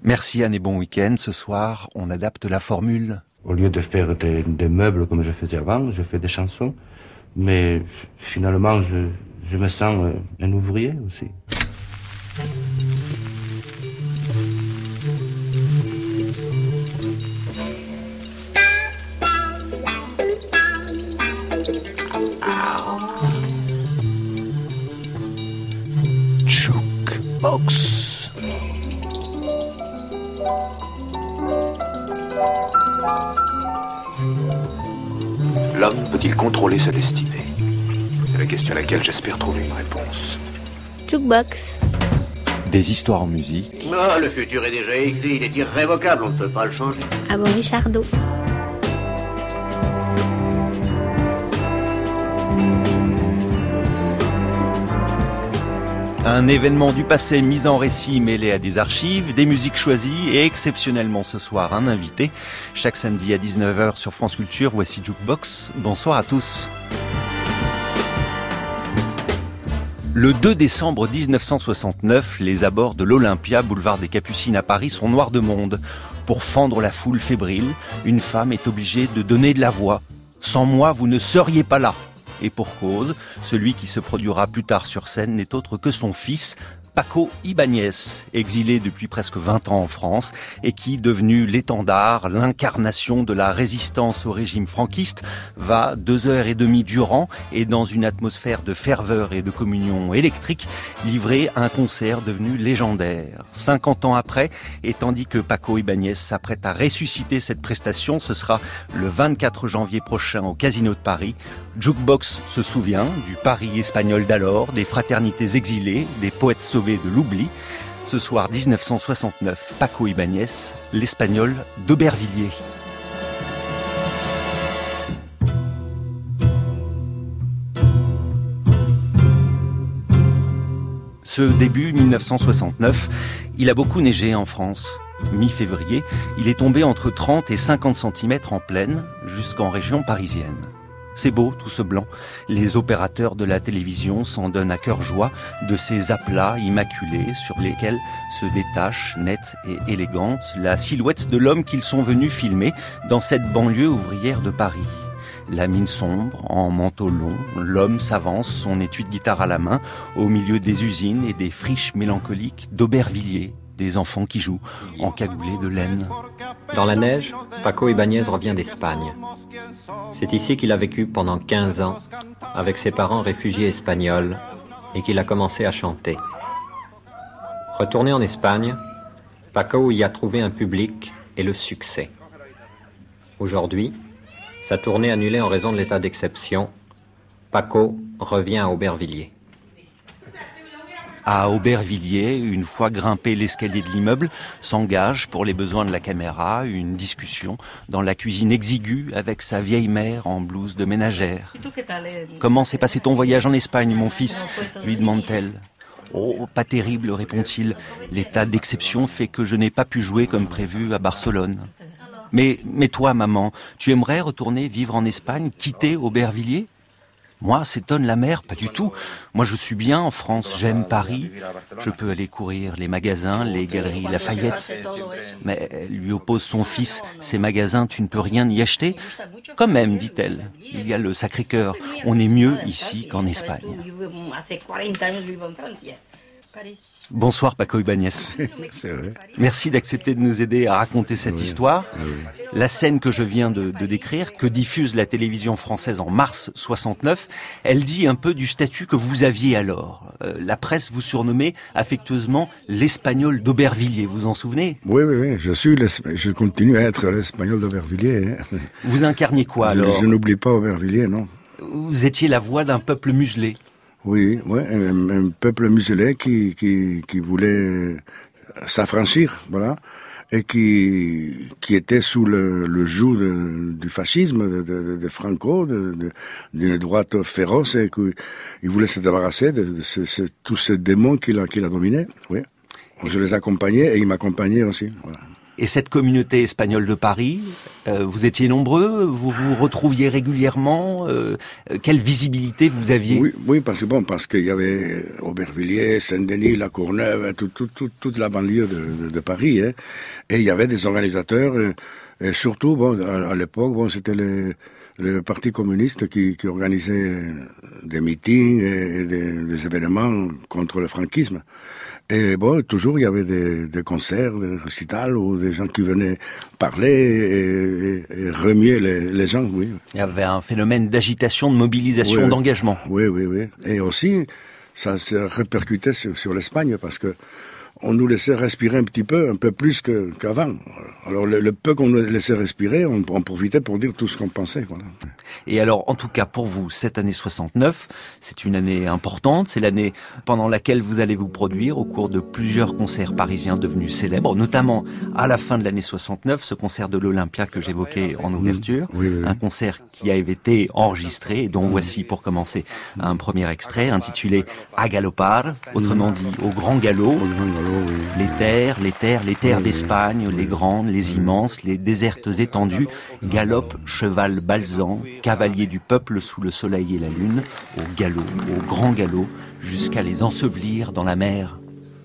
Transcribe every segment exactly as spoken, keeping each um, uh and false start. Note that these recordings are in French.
Merci Anne et bon week-end. Ce soir, on adapte la formule. Au lieu de faire des, des meubles comme je faisais avant, je fais des chansons. Mais finalement, je, je me sens un ouvrier aussi. Jukebox. L'homme peut-il contrôler sa destinée? C'est la question à laquelle j'espère trouver une réponse. Jukebox. Des histoires en musique. Oh, le futur est déjà écrit, il est irrévocable, on ne peut pas le changer. Ah bon, Richardo. Un événement du passé mis en récit mêlé à des archives, des musiques choisies et exceptionnellement ce soir un invité. Chaque samedi à dix-neuf heures sur France Culture, voici Jukebox. Bonsoir à tous. Le deux décembre dix-neuf cent soixante-neuf, les abords de l'Olympia, boulevard des Capucines à Paris, sont noirs de monde. Pour fendre la foule fébrile, une femme est obligée de donner de la voix. Sans moi, vous ne seriez pas là. Et pour cause, celui qui se produira plus tard sur scène n'est autre que son fils, Paco Ibáñez, exilé depuis presque vingt ans en France et qui, devenu l'étendard, l'incarnation de la résistance au régime franquiste, va deux heures et demie durant et dans une atmosphère de ferveur et de communion électrique, livrer un concert devenu légendaire. cinquante ans après, et tandis que Paco Ibáñez s'apprête à ressusciter cette prestation, ce sera le vingt-quatre janvier prochain au Casino de Paris. Jukebox se souvient du Paris espagnol d'alors, des fraternités exilées, des poètes sauvés de l'oubli. Ce soir dix-neuf cent soixante-neuf, Paco Ibáñez, l'Espagnol d'Aubervilliers. Ce début dix-neuf cent soixante-neuf, il a beaucoup neigé en France. Mi-février, il est tombé entre trente et cinquante centimètres en plaine, jusqu'en région parisienne. C'est beau, tout ce blanc. Les opérateurs de la télévision s'en donnent à cœur joie de ces aplats immaculés sur lesquels se détache, nette et élégante, la silhouette de l'homme qu'ils sont venus filmer dans cette banlieue ouvrière de Paris. La mine sombre, en manteau long, l'homme s'avance, son étui de guitare à la main, au milieu des usines et des friches mélancoliques d'Aubervilliers, des enfants qui jouent, encagoulés de laine. Dans la neige, Paco Ibáñez revient d'Espagne. C'est ici qu'il a vécu pendant quinze ans, avec ses parents réfugiés espagnols, et qu'il a commencé à chanter. Retourné en Espagne, Paco y a trouvé un public et le succès. Aujourd'hui, sa tournée annulée en raison de l'état d'exception, Paco revient à Aubervilliers. À Aubervilliers, une fois grimpé l'escalier de l'immeuble, s'engage pour les besoins de la caméra une discussion dans la cuisine exiguë avec sa vieille mère en blouse de ménagère. « Comment s'est passé ton voyage en Espagne, mon fils ?» lui demande-t-elle. « Oh, pas terrible, répond-il. L'état d'exception fait que je n'ai pas pu jouer comme prévu à Barcelone. » Mais, mais toi, maman, tu aimerais retourner vivre en Espagne, quitter Aubervilliers ? Moi, s'étonne la mère, pas du tout. Moi, je suis bien en France, j'aime Paris. Je peux aller courir les magasins, les galeries Lafayette. Mais elle lui oppose son fils, ces magasins, tu ne peux rien y acheter. Quand même, dit-elle, il y a le Sacré-Cœur. On est mieux ici qu'en Espagne. Bonsoir Paco Ibáñez. C'est vrai. Merci d'accepter de nous aider à raconter cette oui, histoire. Oui. La scène que je viens de, de décrire, que diffuse la télévision française en mars soixante-neuf, elle dit un peu du statut que vous aviez alors. Euh, la presse vous surnommait affectueusement l'Espagnol d'Aubervilliers, vous en souvenez ? Oui, oui, oui, je suis, je continue à être l'Espagnol d'Aubervilliers. Hein. Vous incarniez quoi alors ? Je, je n'oublie pas Aubervilliers, non. Vous étiez la voix d'un peuple muselé. Oui, oui, un, un peuple muselé qui, qui, qui voulait s'affranchir, voilà, et qui, qui était sous le, le joug de, du fascisme, de, de, de Franco, de, de, d'une droite féroce, et qu'il voulait se débarrasser de, de ce, ce, tous ces démons qu'il a, qu'il a dominés, oui. Je les accompagnais et ils m'accompagnaient aussi, voilà. Et cette communauté espagnole de Paris, euh, vous étiez nombreux, vous vous retrouviez régulièrement, euh, quelle visibilité vous aviez? Oui, oui, parce que bon, parce qu'il y avait Aubervilliers, Saint-Denis, La Courneuve, tout, tout, tout, toute la banlieue de, de, de Paris, hein. Et il y avait des organisateurs, et, et surtout, bon, à, à l'époque, bon, c'était le, le Parti communiste qui, qui organisait des meetings et des, des événements contre le franquisme. Et bon, toujours il y avait des, des concerts, des récitals, ou des gens qui venaient parler et, et, et remuer les, les gens, oui. Il y avait un phénomène d'agitation, de mobilisation, oui, d'engagement. Oui, oui, oui. Et aussi, ça se répercutait sur, sur l'Espagne, parce que on nous laissait respirer un petit peu, un peu plus que, qu'avant. Alors le, le peu qu'on nous laissait respirer, on, on profitait pour dire tout ce qu'on pensait. Voilà. Et alors, en tout cas, pour vous, cette année soixante-neuf, c'est une année importante. C'est l'année pendant laquelle vous allez vous produire au cours de plusieurs concerts parisiens devenus célèbres, notamment à la fin de l'année soixante-neuf, ce concert de l'Olympia que j'évoquais en ouverture. Oui, oui, oui. Un concert qui a été enregistré et dont voici, pour commencer, un premier extrait intitulé « A galopar », autrement dit « Au grand galop ». Au grand galop, oui. Les terres, les terres, les terres oui, d'Espagne, oui. les grandes, les immenses, les désertes étendues, galop, cheval balzant, cavalier du peuple sous le soleil et la lune, au galop, au grand galop, jusqu'à les ensevelir dans la mer.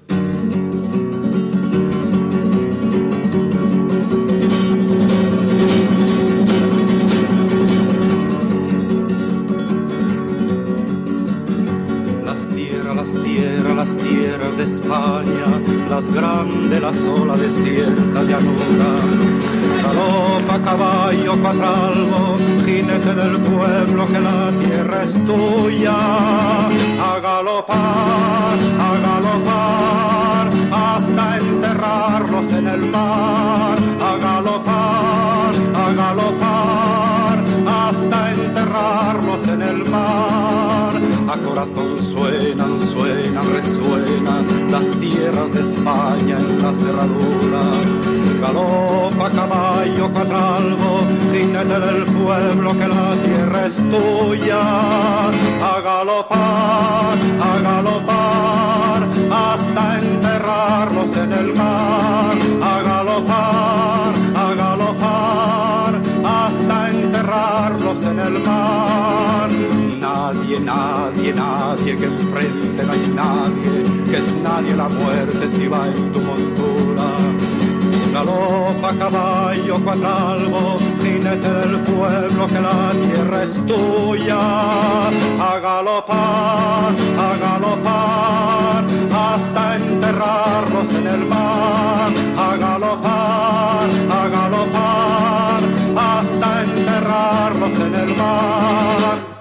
Las tierras, las tierras de España, las grandes, la sola desierta llanura. Galopa caballo cuatralbo, jinete del pueblo, que la tierra es tuya. A galopar, a galopar, hasta enterrarlos en el mar. A galopar, a galopar, hasta enterrarlos en el mar. A corazón suenan, suenan, resuenan las tierras de España en la cerradura. Galopa caballo cuatralbo, jinete del pueblo, que la tierra es tuya. A galopar, a galopar, hasta enterrarlos en el mar. A galopar, a galopar, hasta enterrarlos en el mar. Nadie, nadie, nadie que enfrente, no hay nadie, que es nadie la muerte si va en tu montura. Galopa caballo cuatralbo, jinete del pueblo, que la tierra es tuya. A galopar, a galopar, hasta enterrarlos en el mar. A galopar, a galopar, hasta enterrarlos en el mar.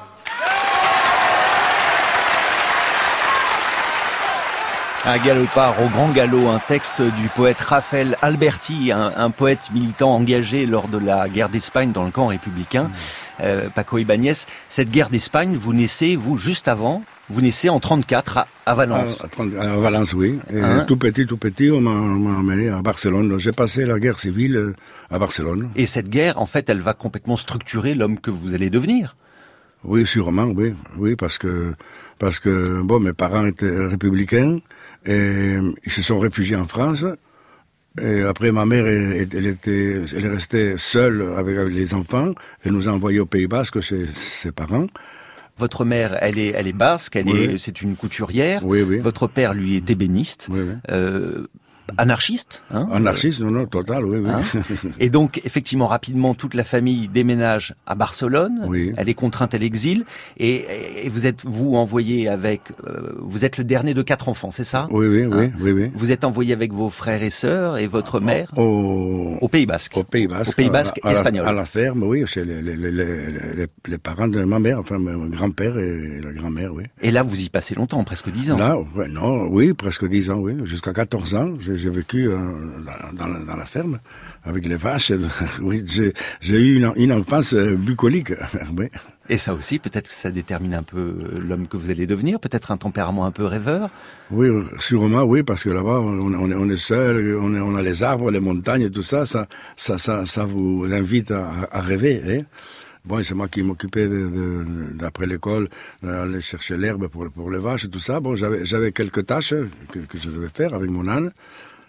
Un galopard au grand galop, un texte du poète Raphaël Alberti, un, un poète militant engagé lors de la guerre d'Espagne dans le camp républicain. Mmh. Euh, Paco Ibáñez, cette guerre d'Espagne, vous naissez, vous, juste avant, vous naissez en trente-quatre à, à Valence. À, à, à Valence, oui. Et hein? Tout petit, tout petit, on m'a, on m'a emmené à Barcelone. J'ai passé la guerre civile à Barcelone. Et cette guerre, en fait, elle va complètement structurer l'homme que vous allez devenir. Oui, sûrement, oui. Oui, parce que, parce que, bon, mes parents étaient républicains. Et ils se sont réfugiés en France. Et après, ma mère, elle, elle était, elle est restée seule avec les enfants. Elle nous a envoyés au Pays Basque chez ses parents. Votre mère, elle est, elle est basque. Elle oui. est, c'est une couturière. Oui, oui. Votre père, lui, est ébéniste. Oui, oui. Euh, Anarchiste, hein? Anarchiste, non, non, total, oui, oui. Hein? Et donc, effectivement, rapidement, toute la famille déménage à Barcelone. Oui. Elle est contrainte à l'exil. Et, et vous êtes, vous, envoyé avec... Euh, vous êtes le dernier de quatre enfants, c'est ça? Oui, oui, hein? oui, oui, oui. Vous êtes envoyé avec vos frères et sœurs et votre mère au, au Pays Basque. Au Pays Basque. Au Pays Basque à, à espagnol. La, à la ferme, oui, chez les, les, les, les, les parents de ma mère, enfin, mon grand-père et la grand-mère, oui. Et là, vous y passez longtemps, presque dix ans. Là, ouais, non, oui, presque dix ans, oui. Jusqu'à quatorze ans, j'ai, j'ai vécu... Euh, Dans, dans, la, dans la ferme, avec les vaches. Oui, j'ai, j'ai eu une, une enfance bucolique. Oui. Et ça aussi, peut-être que ça détermine un peu l'homme que vous allez devenir, peut-être un tempérament un peu rêveur. Oui, sûrement, oui, parce que là-bas, on, on, est, on est seul, on, est, on a les arbres, les montagnes et tout ça, ça, ça, ça, ça vous invite à, à rêver. Hein. Bon, c'est moi qui m'occupais de, de, d'après l'école, d'aller chercher l'herbe pour, pour les vaches et tout ça. Bon, j'avais, j'avais quelques tâches que, que je devais faire avec mon âne.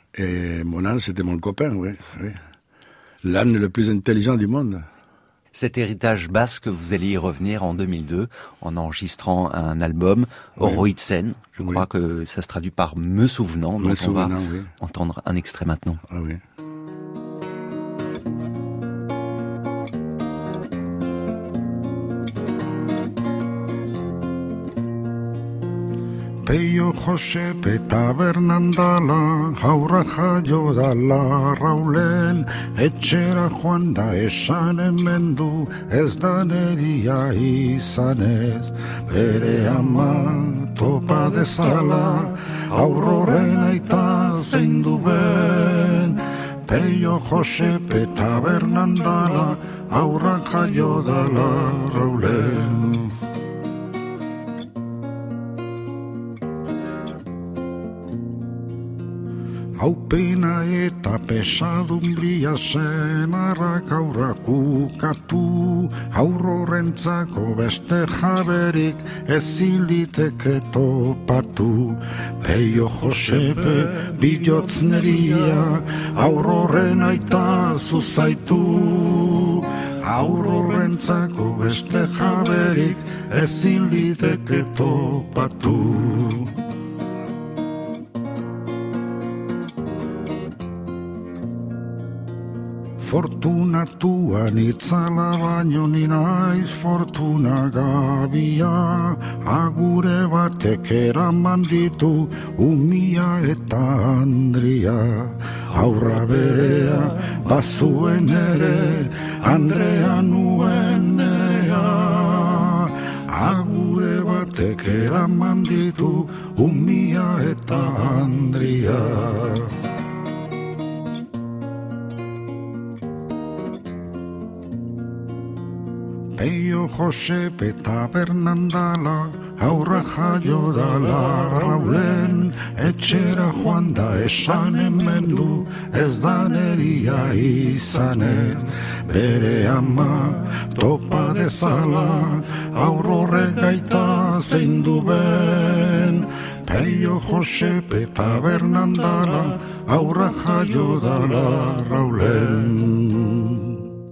Et mon âne, c'était mon copain, oui. oui. L'âne le plus intelligent du monde. Cet héritage basque, vous allez y revenir en deux mille deux en enregistrant un album, oui. Oroitzen. Je oui. crois que ça se traduit par Me souvenant, dont Me on souvenant, va oui. entendre un extrait maintenant. Ah oui. Peio Josepe tabernan dala, jaurra jaio dala Raulen, etxera joan da esan hemen du, ez da neria izanez. Bere ama topa dezala, aurroren aita zein du ben. Peio Josepe tabernan dala, aurra jaio dala Raulen. Haupena eta pesadumbria zen arrak aurraku katu, aurrorentzako beste jaberik ezin liteke topatu. Peio Josepe bihotz neria, aurroren aita zuzaitu. Aurrorentzako beste jaberik ezin liteke topatu. Fortunatuan itzala baino ni naiz fortuna gabia, agure batek eraman ditu umia eta Andria. Aurra berea bazuen ere, Andrea nuen nerea. Agure batek eraman ditu umia eta Andria. Peio Josepe tabernan dala, aurra jaio dala Raulen, etxera joan da esan hemen du, ez da neria izanez. Bere ama topa dezala, aurrorek aita zein du ben. Peio Josepe tabernan dala, aurra jaio dala Raulen.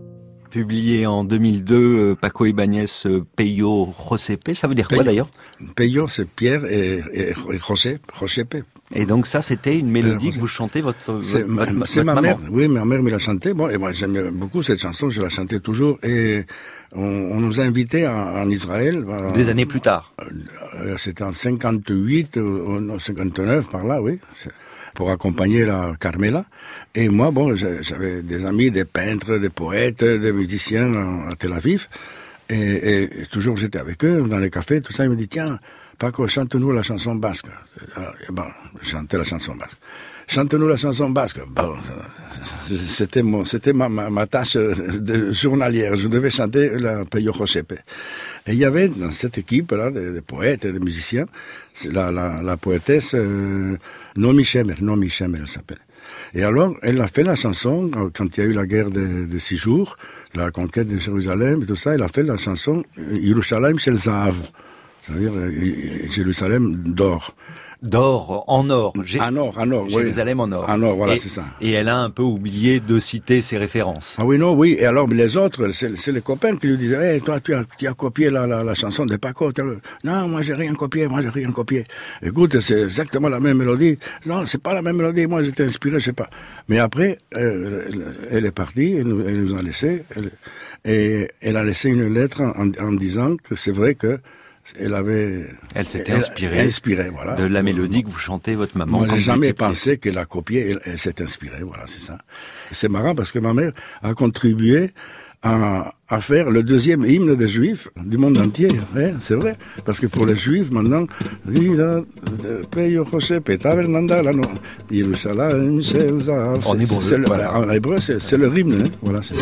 Publié en deux mille deux, Paco Ibáñez, Peio Josepe, ça veut dire quoi d'ailleurs? Peio, c'est Pierre et, et, et José, Josepe. Et donc ça, c'était une mélodie que vous chantez votre, c'est votre, ma, votre c'est ma maman. mère, oui, ma mère me l'a chantée. Bon, et moi j'aimais beaucoup cette chanson, je la chantais toujours. Et on, on nous a invités en, en Israël. Des années plus tard. Euh, c'était en cinquante-huit, ou cinquante-neuf, par là, oui. C'est, pour accompagner la Carmela. Et moi, bon, j'avais des amis, des peintres, des poètes, des musiciens à Tel Aviv. Et, et toujours j'étais avec eux dans les cafés, tout ça. Ils me disent, tiens, Paco, chante-nous la chanson basque. Alors, et bon, je chantais la chanson basque. Chante-nous la chanson basque. Bon, c'était mon, c'était ma, ma, ma tâche de journalière. Je devais chanter la Peio Josepe. Et il y avait dans cette équipe-là des, des poètes et des musiciens, la, la, la poétesse euh, Nomi Shemer, Nomi Shemer elle s'appelle. Et alors, elle a fait la chanson, quand il y a eu la guerre de, de six jours, la conquête de Jérusalem et tout ça, elle a fait la chanson Yerushalayim Shel Zahav, c'est-à-dire Jérusalem d'or. D'or, en or. J'ai... En or, en or, Jérusalem oui. en or. En or, voilà, et, c'est ça. Et elle a un peu oublié de citer ses références. Ah oui, non, oui. Et alors, les autres, c'est, c'est les copains qui lui disaient, hey, toi, tu as, tu as copié la, la, la chanson de Paco. Non, moi, j'ai rien copié, moi, j'ai rien copié. Écoute, c'est exactement la même mélodie. Non, c'est pas la même mélodie, moi, j'étais inspiré, je sais pas. Mais après, euh, elle est partie, elle nous, elle nous a laissé, elle, et elle a laissé une lettre en, en disant que c'est vrai que Elle avait, elle s'était inspirée, inspirée voilà. de la mélodie que vous chantez, votre maman. Moi, j'ai jamais pensé qu'elle a copié, elle, elle s'est inspirée, voilà, c'est ça. C'est marrant parce que ma mère a contribué à, à faire le deuxième hymne des Juifs du monde entier, hein, c'est vrai. Parce que pour les Juifs, maintenant, on est bon, c'est, voilà. En hébreu, c'est, c'est le hymne, hein, voilà, c'est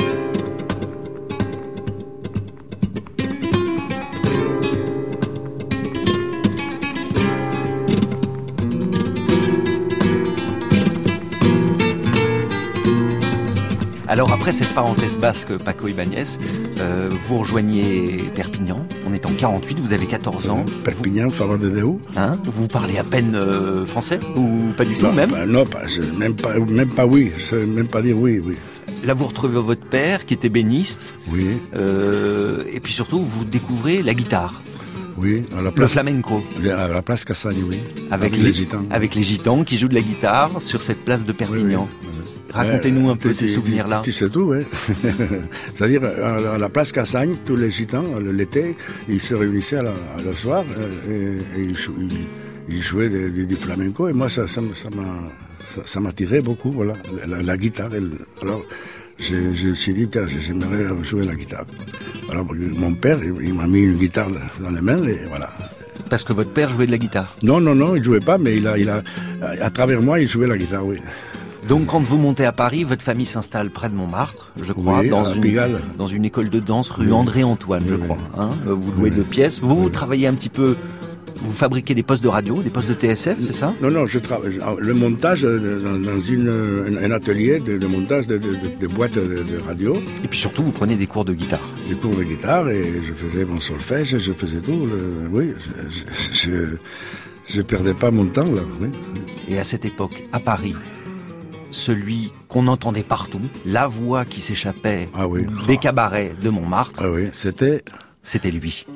Alors après cette parenthèse basque, Paco Ibáñez, euh, vous rejoignez Perpignan. On est en quarante-huit, vous avez quatorze ans. Perpignan, Fabra de Déu. Hein, vous parlez à peine euh, français ou pas du tout non, même bah, Non, pas, même pas, même pas oui. Je sais même pas dire oui, oui. Là, vous retrouvez votre père qui était béniste. Oui. Euh, et puis surtout, vous découvrez la guitare. Oui, à la place, le flamenco. À la place Cassagne, oui. Avec, avec les, les gitans. Avec les gitans qui jouent de la guitare sur cette place de Perpignan. Oui, oui, oui. Racontez-nous un peu ces souvenirs-là. Tu sais tout, oui. C'est-à-dire, à la place Cassagne, tous les gitans, l'été, ils se réunissaient à la, à le soir et, et ils, ils, ils jouaient du, du flamenco. Et moi, ça, ça, ça m'a, ça, ça m'attirait beaucoup, voilà, la, la guitare. Elle, alors, je, je me suis dit, tiens, j'aimerais jouer la guitare. Alors, mon père, il, il m'a mis une guitare dans les mains et voilà. Parce que votre père jouait de la guitare? Non, non, non, il jouait pas, mais il a, il a, à travers moi, il jouait la guitare, oui. Donc, quand vous montez à Paris, votre famille s'installe près de Montmartre, je crois, oui, dans, une, dans une école de danse rue oui. André-Antoine, je oui, crois. Hein, vous louez oui. deux pièces. Vous, vous travaillez un petit peu... Vous fabriquez des postes de radio, des postes de T S F, c'est ça? Non, non, je travaille. Le montage dans, dans une, un atelier de, de montage de, de, de boîtes de, de radio. Et puis surtout, vous prenez des cours de guitare. Des cours de guitare et je faisais mon solfège, je faisais tout. Le, oui, je, je, je perdais pas mon temps là. Oui. Et à cette époque, à Paris, celui qu'on entendait partout, la voix qui s'échappait ah oui. des cabarets de Montmartre. Ah oui, c'était. C'était lui.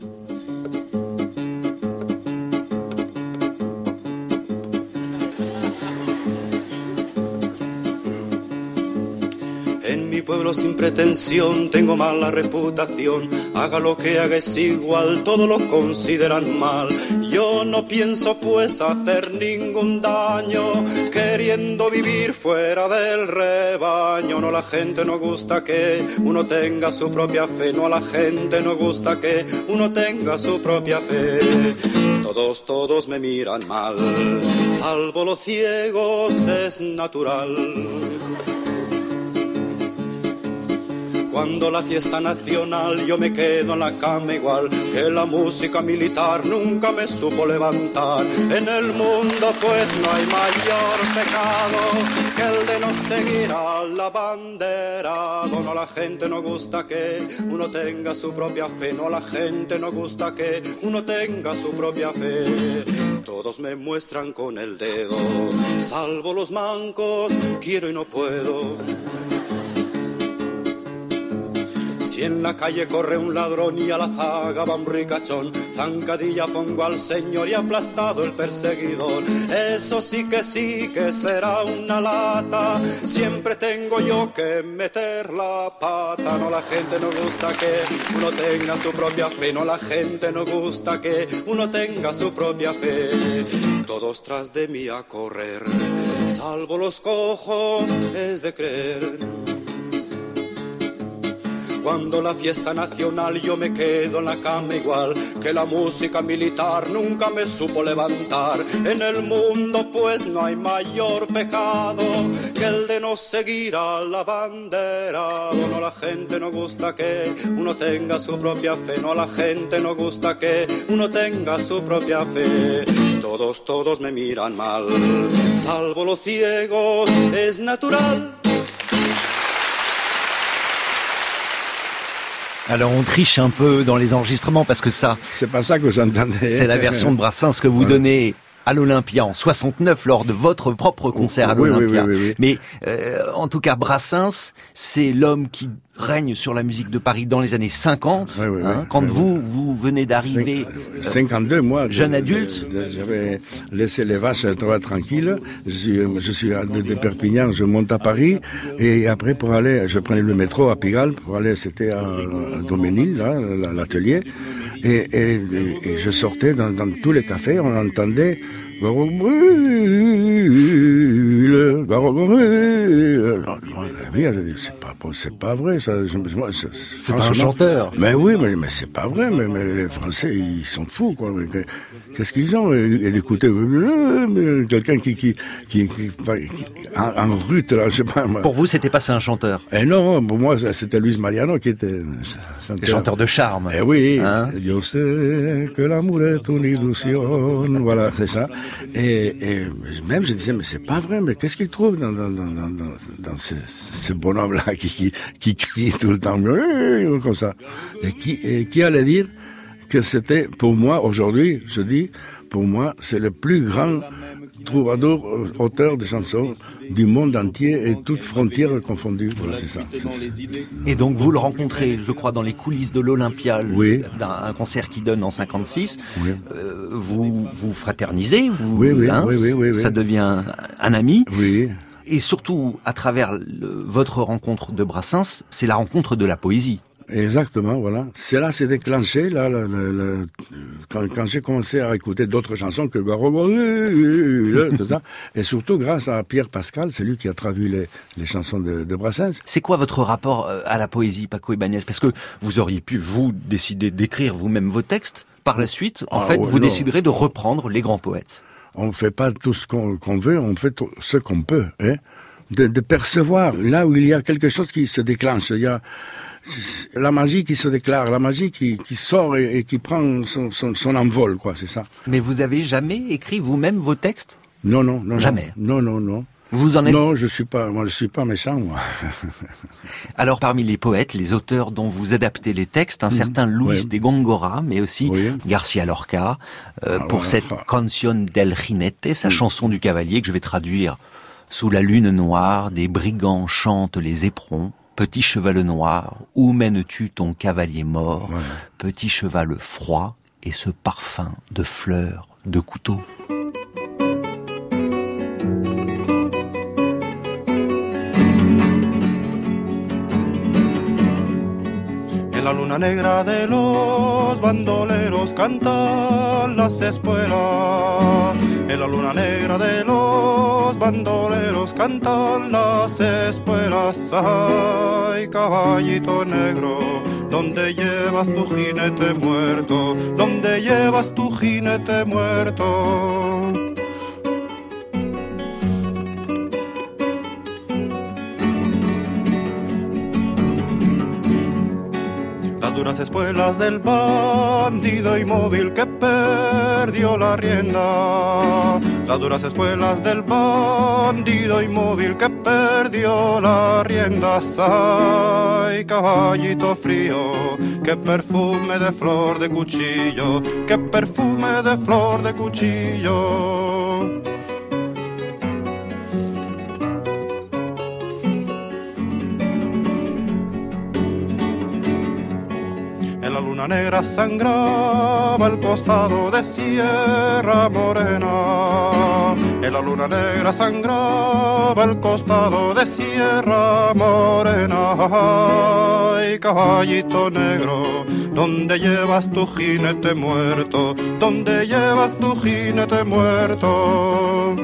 Pueblo sin pretensión, tengo mala reputación, haga lo que haga es igual, todos lo consideran mal. Yo no pienso pues hacer ningún daño, queriendo vivir fuera del rebaño. No, la gente no gusta que uno tenga su propia fe, no, a la gente no gusta que uno tenga su propia fe. Todos, todos me miran mal, salvo los ciegos, es natural. Cuando la fiesta nacional yo me quedo en la cama igual que la música militar nunca me supo levantar. En el mundo pues no hay mayor pecado que el de no seguir a la bandera. No, a la gente no gusta que uno tenga su propia fe, no, a la gente no gusta que uno tenga su propia fe. Todos me muestran con el dedo, salvo los mancos, quiero y no puedo. Si en la calle corre un ladrón y a la zaga va un ricachón, zancadilla pongo al señor y aplastado el perseguidor. Eso sí que sí que será una lata, siempre tengo yo que meter la pata. No, la gente no gusta que uno tenga su propia fe, no, la gente no gusta que uno tenga su propia fe. Todos tras de mí a correr, salvo los cojos, es de creer. Cuando la fiesta nacional yo me quedo en la cama igual que la música militar nunca me supo levantar. En el mundo pues no hay mayor pecado que el de no seguir a la bandera. No, la gente no gusta que uno tenga su propia fe, no, a la gente no gusta que uno tenga su propia fe. Todos, todos me miran mal, salvo los ciegos, es natural. Alors on triche un peu dans les enregistrements parce que ça... C'est pas ça que j'entendais. C'est la version de Brassens que vous ouais. donnez à l'Olympia en soixante-neuf lors de votre propre concert à l'Olympia. Oui, oui, oui, oui. Mais euh, en tout cas, Brassens, c'est l'homme qui règne sur la musique de Paris dans les années cinquante. Oui, oui, hein, oui, quand oui, vous, vous venez d'arriver... Euh, cinquante-deux, moi. Jeune adulte. J'avais laissé les vaches très tranquilles. Je suis, je suis de, de Perpignan, je monte à Paris. Et après, pour aller, je prenais le métro à Pigalle. Pour aller, c'était à, à Doménil, là, l'atelier. Et, et, et je sortais dans, dans tous les cafés, on entendait... Garo brûle, Garo brûle. C'est pas, c'est pas vrai, ça. C'est, c'est pas un chanteur. Mais oui, mais, mais c'est pas vrai, mais, mais les Français, ils sont fous, quoi. Qu'est-ce qu'ils ont? Et d'écouter quelqu'un qui, qui, qui, qui, en, en rute, là, je sais pas. Moi. Pour vous, c'était pas ça un chanteur? Eh non, pour moi, c'était Luis Mariano qui était chanteur. Le chanteur de charme. Eh oui. Hein? Je sais que l'amour est une illusion. Voilà, c'est ça. Et, et même, je disais, mais c'est pas vrai, mais qu'est-ce qu'il trouve? trouve dans, dans, dans, dans, dans ce, ce bonhomme-là qui, qui, qui crie tout le temps, comme ça, et qui, et qui allait dire que c'était, pour moi, aujourd'hui, je dis, pour moi, c'est le plus grand troubadour, auteur de chansons du monde entier et toutes frontières confondues. Voilà, c'est ça. C'est ça. Et donc vous le rencontrez, je crois, dans les coulisses de l'Olympia, oui. d'un concert qu'il donne en cinquante-six. Oui. Euh, vous vous fraternisez, vous, oui, oui, hein, oui, oui, oui, oui. Ça devient un ami. Oui. Et surtout, à travers le, votre rencontre de Brassens, c'est la rencontre de la poésie. Exactement, voilà. Cela s'est déclenché là, là, là, là quand, quand j'ai commencé à écouter d'autres chansons que tout ça, et surtout grâce à Pierre Pascal, c'est lui qui a traduit les, les chansons de, de Brassens. C'est quoi votre rapport à la poésie, Paco Ibáñez? Parce que vous auriez pu, vous, décider d'écrire vous-même vos textes. Par la suite, en ah, fait, ouais, vous non. déciderez de reprendre les grands poètes. On ne fait pas tout ce qu'on, qu'on veut, on fait tout ce qu'on peut, hein. De, de percevoir là où il y a quelque chose qui se déclenche. Il y a la magie qui se déclare, la magie qui, qui sort et, et qui prend son, son, son envol, quoi, c'est ça. Mais vous avez jamais écrit vous-même vos textes? Non, non, non. Jamais. Non, non, non. Vous en êtes... Non, je suis pas, moi, je suis pas méchant, moi. Alors, parmi les poètes, les auteurs dont vous adaptez les textes, un mmh. certain Luis oui. de Góngora, mais aussi oui. García Lorca, euh, ah, pour ouais, cette ah. Canción del Jinete, sa mmh. chanson du cavalier que je vais traduire. Sous la lune noire, des brigands chantent les éperons. Petit cheval noir, où mènes-tu ton cavalier mort? Ouais. Petit cheval froid et ce parfum de fleurs, de couteaux. En la luna negra de los bandoleros cantan las espuelas. En la luna negra de los bandoleros cantan las espuelas. Ay, caballito negro, ¿dónde llevas tu jinete muerto? ¿Dónde llevas tu jinete muerto? Duras espuelas del bandido inmóvil que perdió la rienda. Las duras espuelas del bandido inmóvil que perdió la rienda. Ay, caballito frío, qué perfume de flor de cuchillo, qué perfume de flor de cuchillo. La luna negra sangraba el costado de Sierra Morena. En la luna negra sangraba el costado de Sierra Morena. Ay, caballito negro, ¿dónde llevas tu jinete muerto? ¿Dónde llevas tu jinete muerto?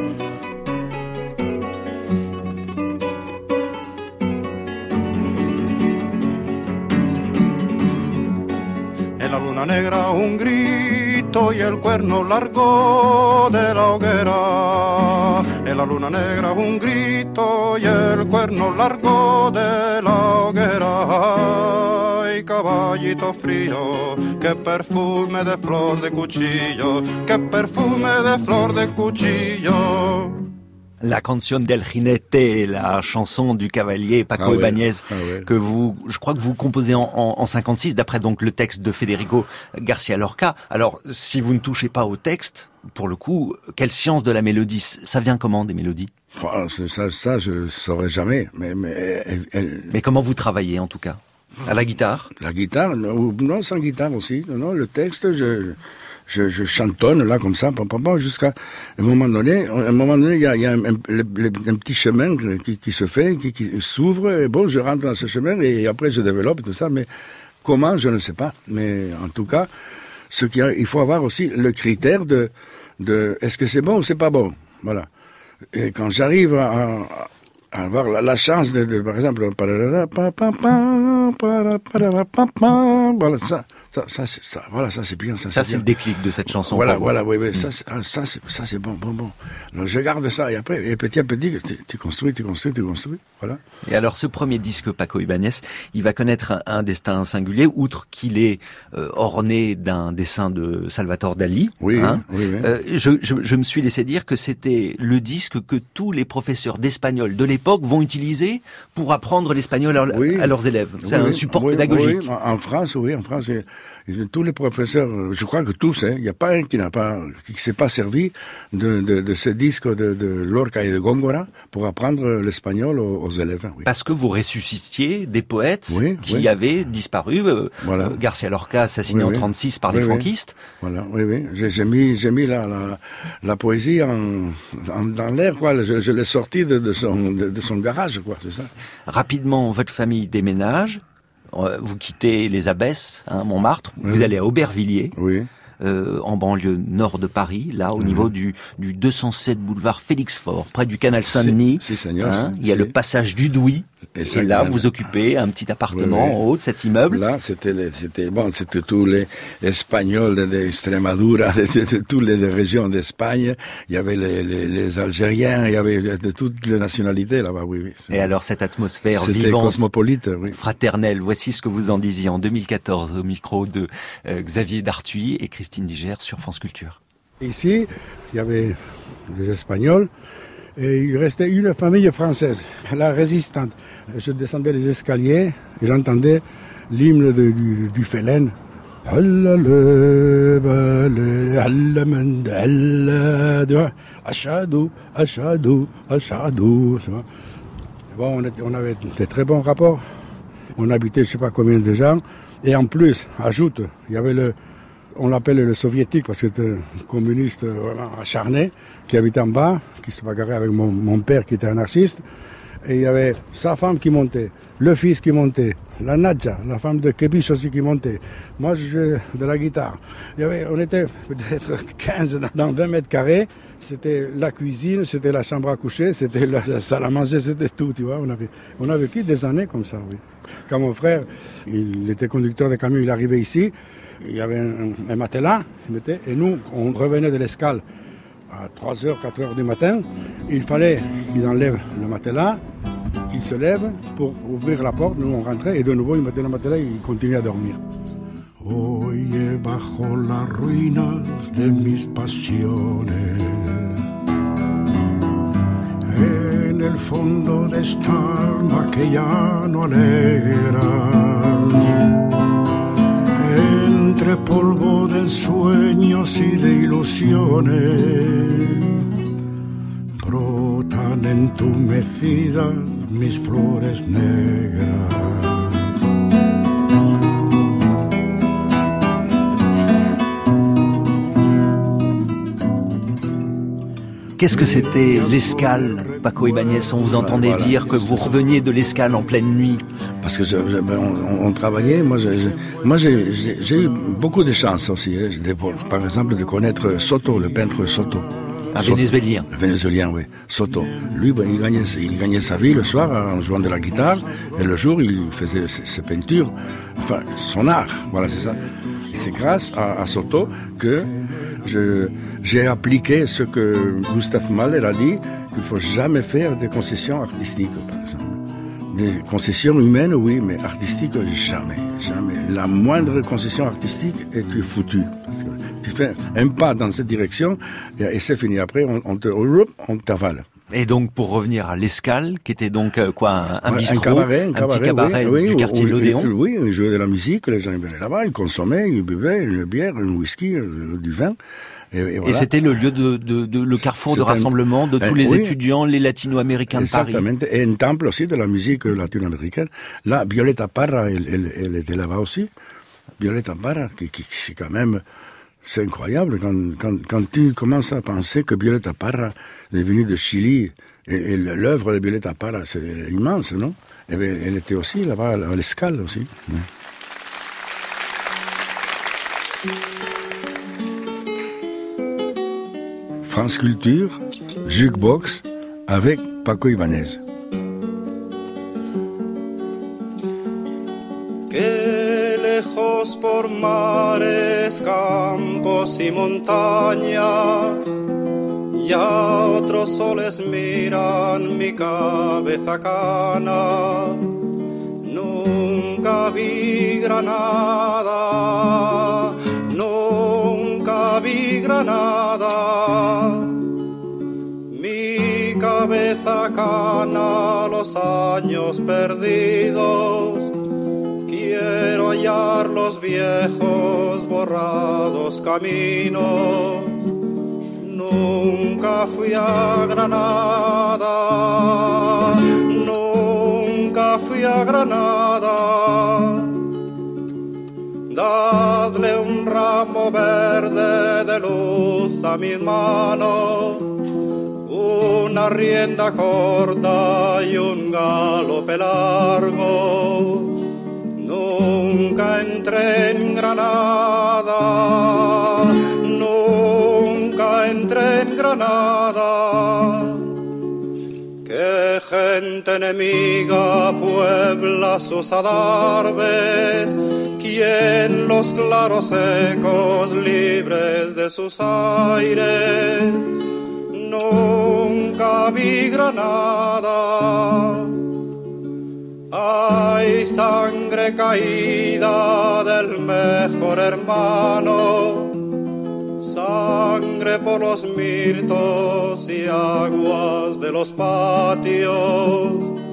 En la luna negra un grito y el cuerno largo de la hoguera. En la luna negra un grito y el cuerno largo de la hoguera. Ay, caballito frío, qué perfume de flor de cuchillo, qué perfume de flor de cuchillo. La Canción del Jinete, la chanson du cavalier Paco ah ouais, Ibáñez, ah ouais. que vous, je crois que vous composez en, en, en cinquante-six, d'après donc le texte de Federico García Lorca. Alors, si vous ne touchez pas au texte, pour le coup, quelle science de la mélodie? Ça vient comment, des mélodies? Oh, ça, ça, je ne saurais jamais. Mais, mais, elle, elle... mais comment vous travaillez, en tout cas? À la guitare? La guitare, non, non sans guitare aussi. Non, non, le texte, je... Je, je chantonne là comme ça, jusqu'à un moment donné. À un moment donné, il y a, il y a un, un, un petit chemin qui, qui se fait, qui, qui s'ouvre. Et bon, je rentre dans ce chemin et après je développe tout ça. Mais comment, je ne sais pas. Mais en tout cas, ce qui a, il faut avoir aussi le critère de, de est-ce que c'est bon ou c'est pas bon. Voilà. Et quand j'arrive à, à avoir la, la chance de, de, par exemple, ah, voilà, ça, ça, ça, c'est, ça, voilà, ça c'est bien. Ça, ça c'est, c'est bien. le déclic de cette chanson. Voilà, voilà, oui, oui, mmh. ça, c'est, ça, c'est, ça c'est bon, bon, bon. Donc, je garde ça et après, et petit à petit, tu, tu construis, tu construis, tu construis, voilà. Et alors, ce premier disque, Paco Ibáñez, il va connaître un, un destin singulier, outre qu'il est euh, orné d'un dessin de Salvador Dali. Oui, hein, oui, oui. Euh, je, je, je me suis laissé dire que c'était le disque que tous les professeurs d'espagnol de l'époque vont utiliser pour apprendre l'espagnol à, oui. à leurs élèves. C'est oui, un support oui, pédagogique. Oui. En France, oui, en France, et, et tous les professeurs, je crois que tous, il hein, n'y a pas un qui n'a pas, qui s'est pas servi de, de, de ce disque de, de Lorca et de Góngora pour apprendre l'espagnol aux, aux élèves. Oui. Parce que vous ressuscitiez des poètes oui, qui oui. avaient disparu. Euh, voilà. euh, Garcia Lorca assassiné oui, en trente-six par oui, les oui. franquistes. Voilà, oui, oui. J'ai, j'ai mis, j'ai mis la, la, la poésie en, en, dans l'air, quoi. Je, je l'ai sorti de, de son, de, de son garage, quoi. C'est ça. Rapidement, votre famille déménage. Vous quittez les Abbesses, hein, Montmartre. Oui. Vous allez à Aubervilliers. Oui. Euh, en banlieue nord de Paris, là au mmh. niveau du, du deux cent sept boulevard Félix Faure, près du canal Saint-Denis. Si, si, Seigneur, hein, si, il y a si. le passage du Douy. Et, et là, vous occupez un petit appartement oui, oui. en haut de cet immeuble. Là, c'était, les, c'était bon, c'était tous les Espagnols d'Extremadura, de, de, de, de toutes les régions d'Espagne. Il y avait les, les, les Algériens, il y avait de, de toutes les nationalités là-bas. Oui, oui. Et alors cette atmosphère c'était vivante, cosmopolite, oui. fraternelle. Voici ce que vous en disiez en deux mille quatorze au micro de euh, Xavier Dartuy et Christine Diger sur France Culture. Ici, il y avait des Espagnols. Et il restait une famille française, la résistante. Je descendais les escaliers et j'entendais l'hymne de, du, du Félène. Achadou, achadou, achadou. Bon, on, était, on avait de très bons rapports. On habitait je ne sais pas combien de gens. Et en plus, ajoute, il y avait le... On l'appelle le soviétique parce que c'était un communiste vraiment acharné qui habitait en bas, qui se bagarrait avec mon, mon père qui était anarchiste. Et il y avait sa femme qui montait, le fils qui montait, la Nadja, la femme de Kebich aussi qui montait. Moi, je jouais de la guitare. Il y avait, on était peut-être quinze dans vingt mètres carrés. C'était la cuisine, c'était la chambre à coucher, c'était la, la salle à manger, c'était tout, tu vois. On avait, on a vécu des années comme ça, oui. Quand mon frère, il était conducteur de camion, il arrivait ici. Il y avait un, un matelas, et nous, on revenait de l'escale à trois heures, quatre heures du matin. Il fallait qu'il enlève le matelas, qu'il se lève pour ouvrir la porte. Nous, on rentrait et de nouveau, il mettait le matelas et il continuait à dormir. Oye, bajo las ruinas de mis pasiones, en el fondo de esta alma que ya no alegra, entre polvo de sueños y de ilusiones, brotan entumecidas mis flores negras. Qu'est-ce que c'était l'escale, Paco Ibáñez? On vous entendait voilà, dire que vous reveniez de l'escale en pleine nuit. Parce que je, je, ben, on, on travaillait, moi, je, je, moi j'ai, j'ai, j'ai eu beaucoup de chance aussi. Hein, de, par exemple, de connaître Soto, le peintre Soto. Un Soto, vénézuélien. Le vénézuélien, oui. Soto. Lui, ben, il, gagnait, il gagnait sa vie le soir en jouant de la guitare, et le jour, il faisait ses, ses peintures, enfin, son art. Voilà, c'est ça. Et c'est grâce à, à Soto que je... j'ai appliqué ce que Gustave Mahler a dit, qu'il ne faut jamais faire de concessions artistiques, par exemple. Des concessions humaines, oui, mais artistiques, jamais, jamais. La moindre concession artistique, et tu es foutu. Parce que tu fais un pas dans cette direction, et, et c'est fini. Après, on, on, te, on t'avale. Et donc, pour revenir à l'Escale, qui était donc euh, quoi, un, un bistrot, un, cabaret, un, un cabaret, petit cabaret oui, du oui, quartier de l'Odéon. Oui, ils jouaient de la musique, les gens venaient là-bas, ils consommaient, ils buvaient une bière, un whisky, du vin. Et, et, voilà. Et c'était le lieu de, de, de le carrefour c'est de rassemblement de tous un, les oui, étudiants, les latino-américains de Paris. Exactement. Et un temple aussi de la musique latino-américaine. Là, Violeta Parra, elle, elle, elle était là-bas aussi. Violeta Parra, qui, qui, qui c'est quand même, c'est incroyable quand, quand, quand tu commences à penser que Violeta Parra est venue de Chili, et, et l'œuvre de Violeta Parra, c'est immense, non? Et bien, elle était aussi là-bas à l'Escale aussi. Ouais. France Culture, Jukebox, avec Paco Ibáñez. Qué lejos mares, campos y montañas, y a otros soles miran mi cabeza cana. Nunca vi Granada, nunca vi Granada. Mi cabeza cana los años perdidos. Quiero hallar los viejos borrados caminos. Nunca fui a Granada, nunca fui a Granada. Dadle un ramo verde de luz a mi mano, una rienda corta y un galope largo. Nunca entré en Granada, nunca entré en Granada. Qué gente enemiga puebla sus adarves, quien los claros ecos libres de sus aires. Nunca vi Granada. Hay sangre caída del mejor hermano, sangre por los mirtos y aguas de los patios.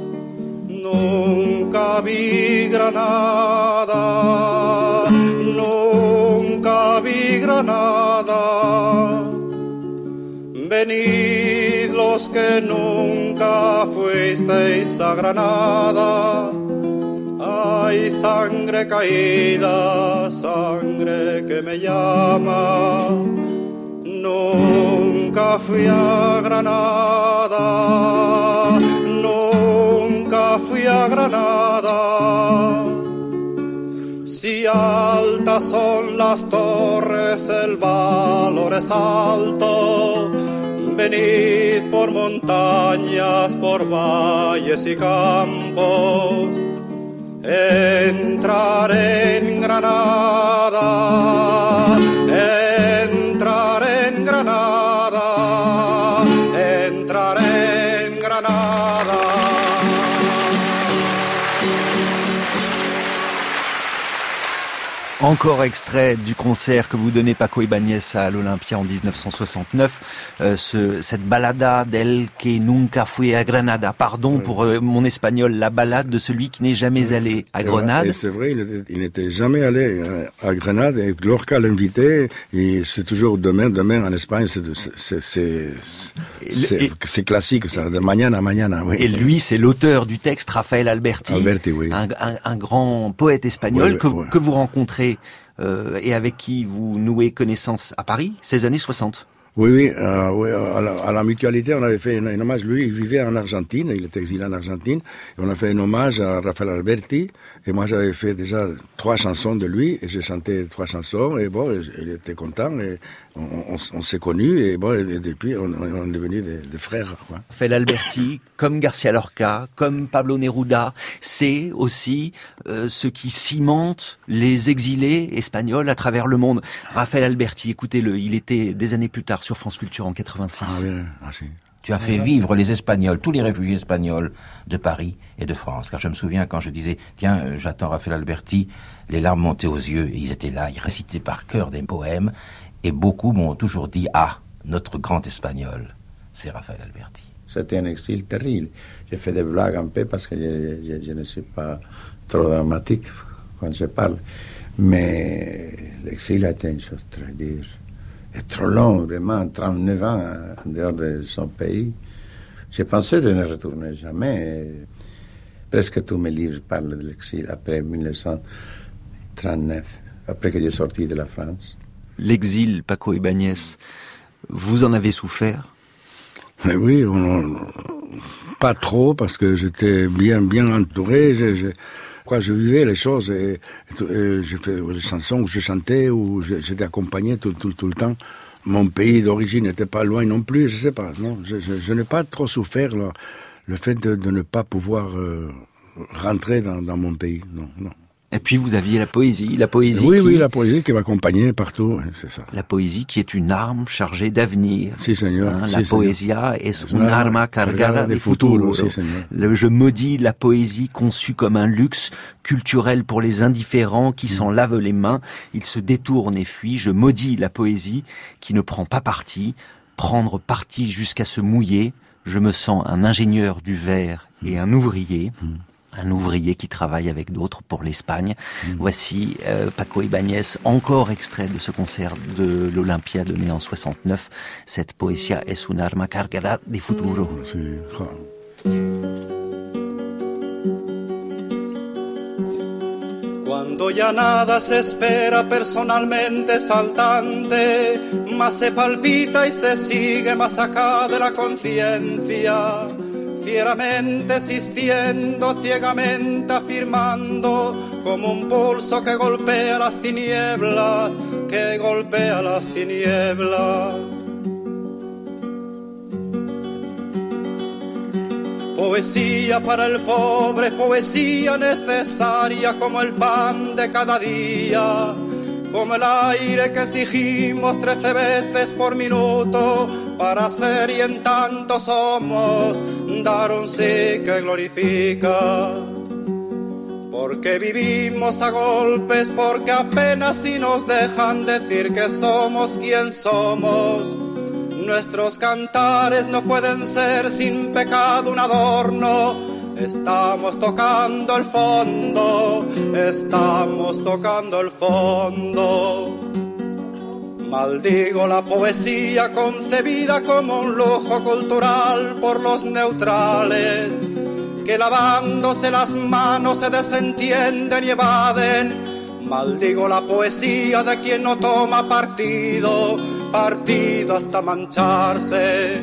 Nunca vi Granada, nunca vi Granada. Venid los que nunca fuisteis a Granada. Hay sangre caída, sangre que me llama. Nunca fui a Granada, nunca fui a Granada. Si altas son las torres, el valor es alto. Venid por montañas, por valles y campos. Entraré en Granada, entraré en Granada, entraré en Granada. Encore extrait du concert que vous donnez Paco Ibáñez à l'Olympia en dix-neuf cent soixante-neuf, euh, ce, cette balada del que nunca fui a Granada. Pardon oui. pour euh, mon espagnol, la balade de celui qui n'est jamais oui. allé à Grenade. Et c'est vrai, il n'était jamais allé à Grenade. Et Lorca l'invitait, et c'est toujours demain, demain en Espagne, c'est, c'est, c'est, c'est, et, c'est classique ça, de mañana, mañana. Oui. Et lui, c'est l'auteur du texte, Rafael Alberti, Alberti oui. un, un, un grand poète espagnol oui, que, oui. que vous rencontrez Euh, et avec qui vous nouez connaissance à Paris, ces années soixante. Oui, oui, euh, oui à, la, à la mutualité, on avait fait un, un hommage. Lui, il vivait en Argentine, il était exilé en Argentine, et on a fait un hommage à Rafael Alberti. Et moi, j'avais fait déjà trois chansons de lui, et j'ai chanté trois chansons, et bon, il était content, et on, on, on s'est connus, et bon, et depuis, on, on est devenus des, des frères, quoi. Rafael Alberti, comme Garcia Lorca, comme Pablo Neruda, c'est aussi euh, ce qui cimente les exilés espagnols à travers le monde. Rafael Alberti, écoutez-le, il était des années plus tard sur France Culture en quatre-vingt-six. Ah oui, ah, si. Tu as fait vivre les Espagnols, tous les réfugiés espagnols de Paris et de France. Car je me souviens quand je disais, tiens, euh, j'attends Rafael Alberti, les larmes montaient aux yeux et ils étaient là, ils récitaient par cœur des poèmes. Et beaucoup m'ont toujours dit, ah, notre grand Espagnol, c'est Rafael Alberti. C'était un exil terrible. J'ai fait des blagues un peu parce que je, je, je ne suis pas trop dramatique quand je parle. Mais l'exil a été une chose très dure. Et trop long, vraiment, trente-neuf ans en dehors de son pays. J'ai pensé de ne retourner jamais. Et presque tous mes livres parlent de l'exil après dix-neuf cent trente-neuf, après que j'ai sorti de la France. L'exil, Paco Ibáñez, vous en avez souffert? Mais oui, on, pas trop, parce que j'étais bien, bien entouré. Je, je, quoi, je vivais les choses et, et, et j'ai fait des chansons où je chantais, où j'étais accompagné tout, tout, tout le temps. Mon pays d'origine n'était pas loin non plus, je sais pas. Non, je, je, je n'ai pas trop souffert là, le fait de, de ne pas pouvoir euh, rentrer dans, dans mon pays. Non, non. Et puis vous aviez la poésie, la poésie Oui, qui... oui, la poésie qui m'accompagnait partout, c'est ça. La poésie qui est une arme chargée d'avenir. Si, señor. Hein, si, la señor. poesia es un arma cargada de futuro. Si, señor. Le, je maudis la poésie conçue comme un luxe culturel pour les indifférents qui s'en lavent les mains. Ils se détournent et fuient. Je maudis la poésie qui ne prend pas parti. Prendre parti jusqu'à se mouiller. Je me sens un ingénieur du vers et un ouvrier. Mm. Un ouvrier qui travaille avec d'autres pour l'Espagne. Mmh. Voici euh, Paco Ibáñez, encore extrait de ce concert de l'Olympia donné en soixante-neuf. Cette poesía es un arma cargada de futuro. Sí. Cuando ya nada se espera personalmente saltante, más se palpita y se sigue más acá de la conciencia. Fieramente existiendo, ciegamente afirmando, como un pulso que golpea las tinieblas, que golpea las tinieblas. Poesía para el pobre, poesía necesaria como el pan de cada día, como el aire que exigimos trece veces por minuto, para ser y en tanto somos, dar un sí que glorifica. Porque vivimos a golpes, porque apenas si nos dejan decir que somos quien somos. Nuestros cantares no pueden ser sin pecado un adorno. Estamos tocando el fondo, estamos tocando el fondo. Maldigo la poesía concebida como un lujo cultural por los neutrales, que lavándose las manos se desentienden y evaden. Maldigo la poesía de quien no toma partido, partido hasta mancharse.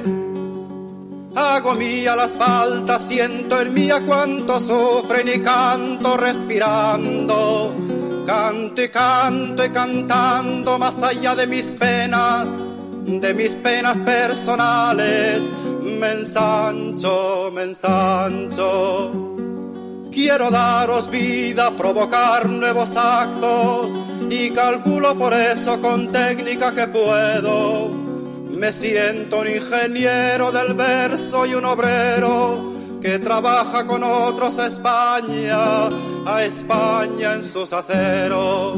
Hago mía las faltas, siento en mía cuánto sufren y canto respirando. Canto y canto y cantando más allá de mis penas, de mis penas personales. Me ensancho, me ensancho. Quiero daros vida, provocar nuevos actos y calculo por eso con técnica que puedo. Me siento un ingeniero del verso y un obrero que trabaja con otros a España, a España en sus aceros.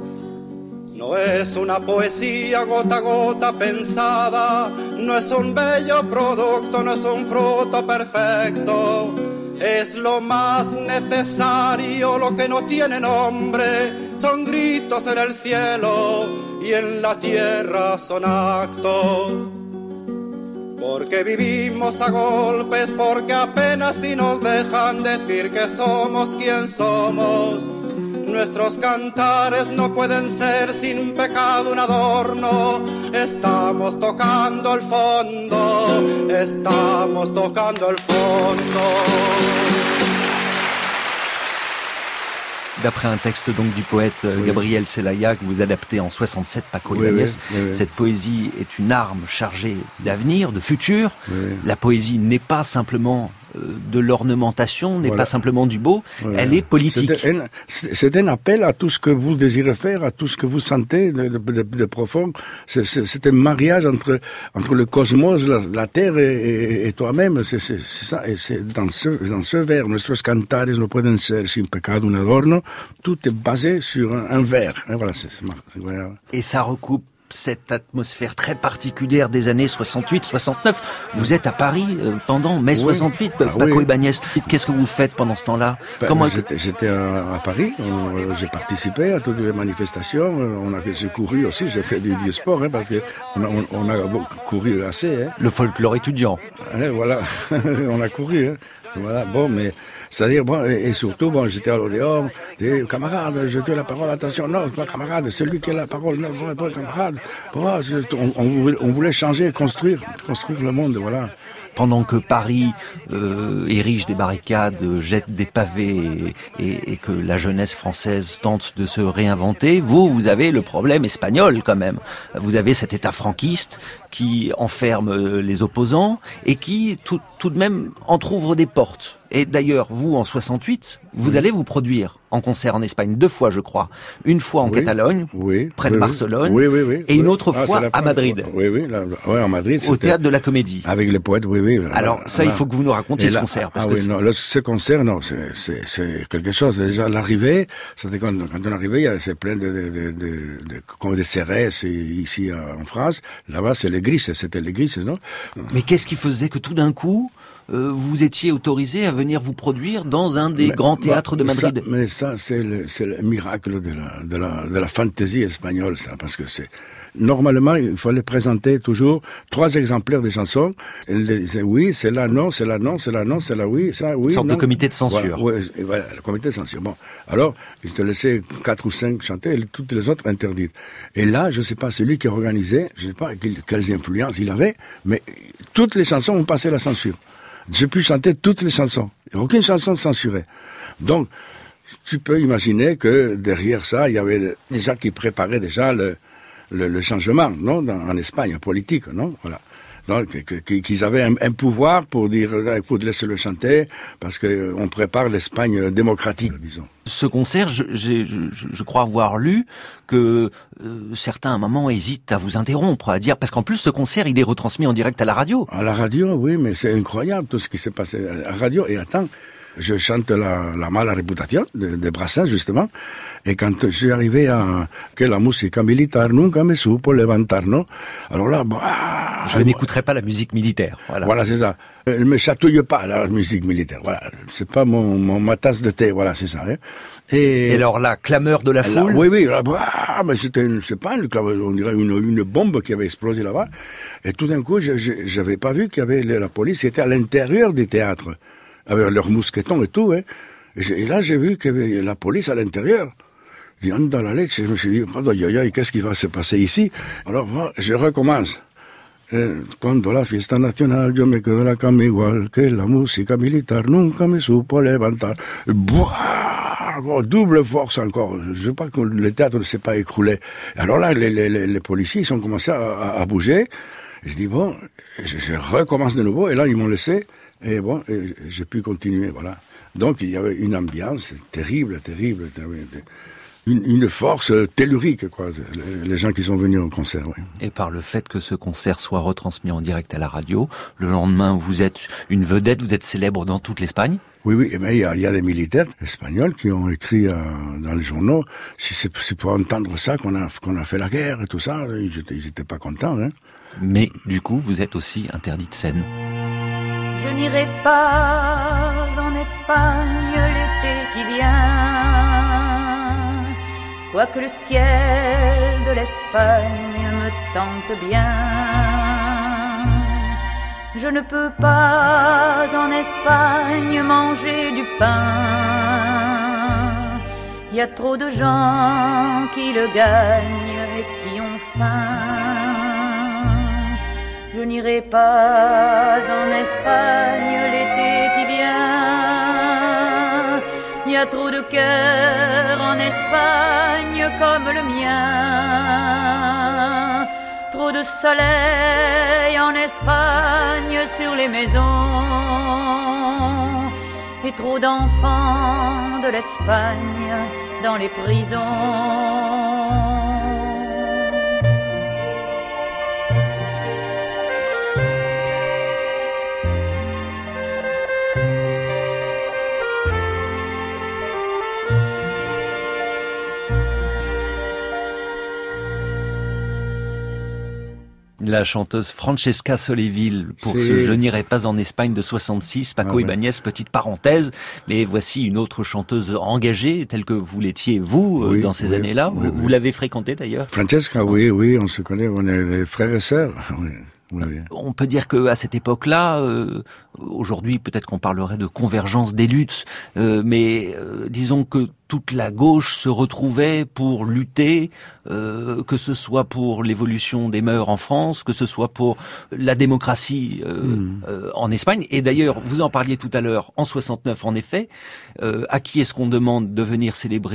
No es una poesía gota a gota pensada, no es un bello producto, no es un fruto perfecto. Es lo más necesario, lo que no tiene nombre, son gritos en el cielo y en la tierra son actos. Porque vivimos a golpes, porque apenas si nos dejan decir que somos quien somos. Nuestros cantares no pueden ser sin pecado un adorno. Estamos tocando el fondo, estamos tocando el fondo. D'après un texte donc du poète oui. Gabriel Celaya que vous adaptez en soixante-sept, Paco oui, Ibáñez, oui, oui, oui. Cette poésie est une arme chargée d'avenir, de futur. Oui. La poésie n'est pas simplement de l'ornementation, n'est voilà. pas simplement du beau, voilà. Elle est politique. C'est un, c'est un appel à tout ce que vous désirez faire, à tout ce que vous sentez de, de, de, de profond. C'est, c'est, c'est un mariage entre, entre le cosmos, la, la terre et, et, et toi-même. C'est, c'est, c'est ça. Et c'est dans ce, dans ce vers, nuestros cantares no pueden ser sin pecado un adorno. Tout est basé sur un, un vers. Et voilà, c'est, c'est, c'est voilà. Et ça recoupe cette atmosphère très particulière des années soixante-huit soixante-neuf. Vous êtes à Paris euh, pendant mai oui. soixante-huit, ah, Paco oui. Ibáñez. Qu'est-ce que vous faites pendant ce temps-là? ben, Comment... J'étais, j'étais à, à Paris, on, j'ai participé à toutes les manifestations, on a, j'ai couru aussi, j'ai fait du, du sport, hein, parce qu'on a, on, on a couru assez. Hein. Le folklore étudiant. Hein, voilà, on a couru. Hein. Voilà, bon, mais c'est-à-dire, bon, et, et surtout, bon, j'étais à l'Odéon, des camarades, je te la parole, attention, non, pas camarade, celui qui a la parole, non, pas, pas camarade. Bon, on, on, on voulait changer, construire, construire le monde, voilà. Pendant que Paris euh, érige des barricades, jette des pavés et, et, et que la jeunesse française tente de se réinventer, vous, vous avez le problème espagnol quand même. Vous avez cet État franquiste qui enferme les opposants et qui tout, tout de même entrouvre des portes. Et d'ailleurs, vous, en soixante-huit, vous oui. allez vous produire en concert en Espagne deux fois, je crois. Une fois en oui. Catalogne, oui. près oui, de Barcelone, oui, oui, oui, et oui. une autre ah, fois à Madrid. Oui, oui, là, ouais, en Madrid. Au Théâtre de la Comédie. Avec les poètes, oui, oui. Là, Alors ça, là, il faut que vous nous racontiez ce là, concert. Parce ah que oui, non, le, ce concert, non, c'est, c'est, c'est quelque chose. Déjà, l'arrivée, c'était quand, quand on arrivait, il y a, c'est plein de, de, de, de, de comme des Cérès ici en France. Là-bas, c'est les Grises, c'était les Grises, non? Mais qu'est-ce qui faisait que tout d'un coup, euh, vous étiez autorisé à venir vous produire dans un des mais, grands théâtres bah, de Madrid? Ça, mais ça, c'est le, c'est le miracle de la, de la, de la fantaisie espagnole, ça, parce que c'est, normalement, il fallait présenter toujours trois exemplaires des chansons. Elle disait oui, c'est là, non, c'est là, non, c'est là, non, c'est là, oui, ça, oui. Une sorte non. de comité de censure. Voilà, ouais, et voilà, le comité de censure. Bon, alors, il te laissait quatre ou cinq chanter, et toutes les autres interdites. Et là, je sais pas, celui qui organisait, je sais pas quelles influences il avait, mais toutes les chansons ont passé la censure. J'ai pu chanter toutes les chansons. Il n'y a aucune chanson censurée. Donc, tu peux imaginer que derrière ça, il y avait des gens qui préparaient déjà le, le, le changement, non, dans, en Espagne, politique, non, voilà. Donc, qu'ils avaient un, un pouvoir pour dire, écoute, laisse-le chanter, parce que on prépare l'Espagne démocratique, disons. Ce concert, je, je, je, je crois avoir lu que euh, certains, à un moment, hésitent à vous interrompre, à dire, parce qu'en plus, ce concert, il est retransmis en direct à la radio. À la radio, oui, mais c'est incroyable tout ce qui s'est passé à la radio. Et attends, je chante la, la mala réputation de, de Brassens, justement. Et quand je suis arrivé à que la musique militaire nunca me supo levantar, non? Alors là, bah, je n'écouterai pas la musique militaire. Voilà, voilà c'est ça. Elle me chatouille pas, la musique militaire. Voilà. C'est pas mon, mon, ma tasse de thé. Voilà, c'est ça, hein. Et, et alors la clameur de la là, foule? Oui, oui, là, bah, mais c'était une, c'est pas une clameur, on dirait une, une bombe qui avait explosé là-bas. Et tout d'un coup, je, je, j'avais pas vu qu'il y avait la police qui était à l'intérieur du théâtre, avec leurs mousquetons et tout, hein. Et, et là, j'ai vu qu'il y avait la police à l'intérieur. Je dis, dans la leche, je me suis dit, qu'est-ce qui va se passer ici? Alors, je recommence. Cuando la fiesta nacional yo me quedo en la cama igual que la música militar nunca me supo levantar. Boah, encore, double force encore. Je sais pas que le théâtre ne s'est pas écroulé. Alors là, les, les, les policiers, ils ont commencé à, à, à bouger. Je dis, bon, je, je recommence de nouveau. Et là, ils m'ont laissé. Et bon, et j'ai pu continuer, voilà. Donc, il y avait une ambiance terrible, terrible, terrible. Une, une force tellurique, quoi, les, les gens qui sont venus au concert. Oui. Et par le fait que ce concert soit retransmis en direct à la radio, le lendemain, vous êtes une vedette, vous êtes célèbre dans toute l'Espagne? Oui, oui, mais il y a, il y a des militaires espagnols qui ont écrit euh, dans les journaux, si c'est, c'est pour entendre ça qu'on a, qu'on a fait la guerre et tout ça, ils étaient, ils étaient pas contents, hein. Mais, du coup, vous êtes aussi interdit de scène. Je n'irai pas en Espagne l'été qui vient, quoique le ciel de l'Espagne me tente bien. Je ne peux pas en Espagne manger du pain. Il y a trop de gens qui le gagnent et qui ont faim. Je n'irai pas en Espagne l'été qui vient. Il y a trop de cœurs en Espagne comme le mien. Trop de soleil en Espagne sur les maisons. Et trop d'enfants de l'Espagne dans les prisons. La chanteuse Francesca Solleville pour C'est... ce Je n'irai pas en Espagne de soixante-six, Paco ah, Ibáñez, ouais. Petite parenthèse, mais voici une autre chanteuse engagée, telle que vous l'étiez vous oui, dans ces oui, années-là. Oui, vous, oui. vous l'avez fréquentée d'ailleurs? Francesca, oui, oui, on se connaît, on est des frères et sœurs. Oui. Oui, oui. On peut dire que à cette époque-là, euh, aujourd'hui peut-être qu'on parlerait de convergence des luttes, euh, mais euh, disons que toute la gauche se retrouvait pour lutter, euh, que ce soit pour l'évolution des mœurs en France, que ce soit pour la démocratie euh, mmh. euh, en Espagne. Et d'ailleurs, vous en parliez tout à l'heure, en soixante-neuf, en effet, euh, à qui est-ce qu'on demande de venir célébrer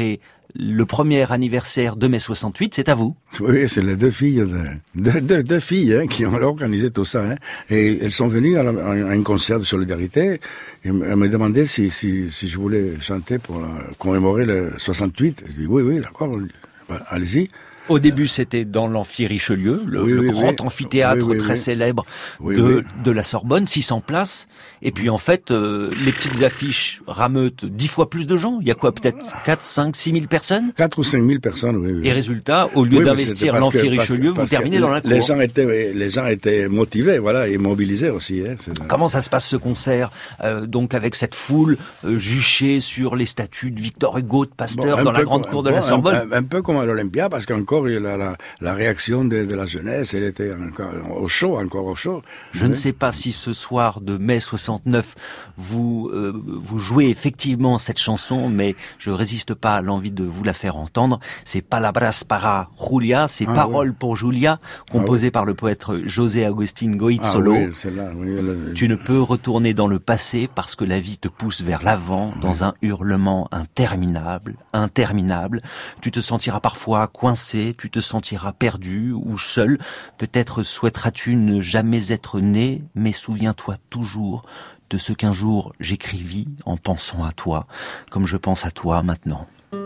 le premier anniversaire de mai soixante-huit, c'est à vous. Oui, c'est les deux filles, de, deux, deux, deux filles hein, qui ont organisé tout ça. Hein. Et elles sont venues à, la, à un concert de solidarité et elles me demandaient si, si, si je voulais chanter pour la, commémorer le soixante-huit. Je dis oui, oui, d'accord, allez-y. Au début, c'était dans l'amphi Richelieu, le, oui, le oui, grand oui. amphithéâtre oui, oui, très oui. célèbre oui, de, oui. de la Sorbonne, six cents places. Et puis, en fait, euh, les petites affiches rameutent dix fois plus de gens. Il y a quoi, peut-être quatre, cinq, six mille personnes? quatre ou cinq mille personnes, oui. oui. Et résultat, au lieu oui, d'investir l'amphi Richelieu, vous terminez dans la cour. Les gens étaient, les gens étaient motivés, voilà, et mobilisés aussi. Hein, Comment ça se passe, ce concert, euh, donc avec cette foule euh, juchée sur les statues de Victor Hugo, de Pasteur, bon, dans la grande comme, cour de bon, la Sorbonne? Un, un, un peu comme à l'Olympia, parce qu'encore, la, la, la réaction de, de la jeunesse, elle était encore au chaud, encore au chaud. Je oui. ne sais pas si ce soir de mai soixante-neuf, vous euh, vous jouez effectivement cette chanson, mais je résiste pas à l'envie de vous la faire entendre. C'est Palabras para Julia, c'est ah, Paroles oui. pour Julia, composé ah, oui. par le poète José Agustín Goizuelo. Ah, oui, c'est là, oui, le... Tu ne peux retourner dans le passé parce que la vie te pousse vers l'avant oui. dans un hurlement interminable, interminable. Tu te sentiras parfois coincé, tu te sentiras perdu ou seul. Peut-être souhaiteras-tu ne jamais être né, mais souviens-toi toujours de ce qu'un jour j'écrivis en pensant à toi, comme je pense à toi maintenant.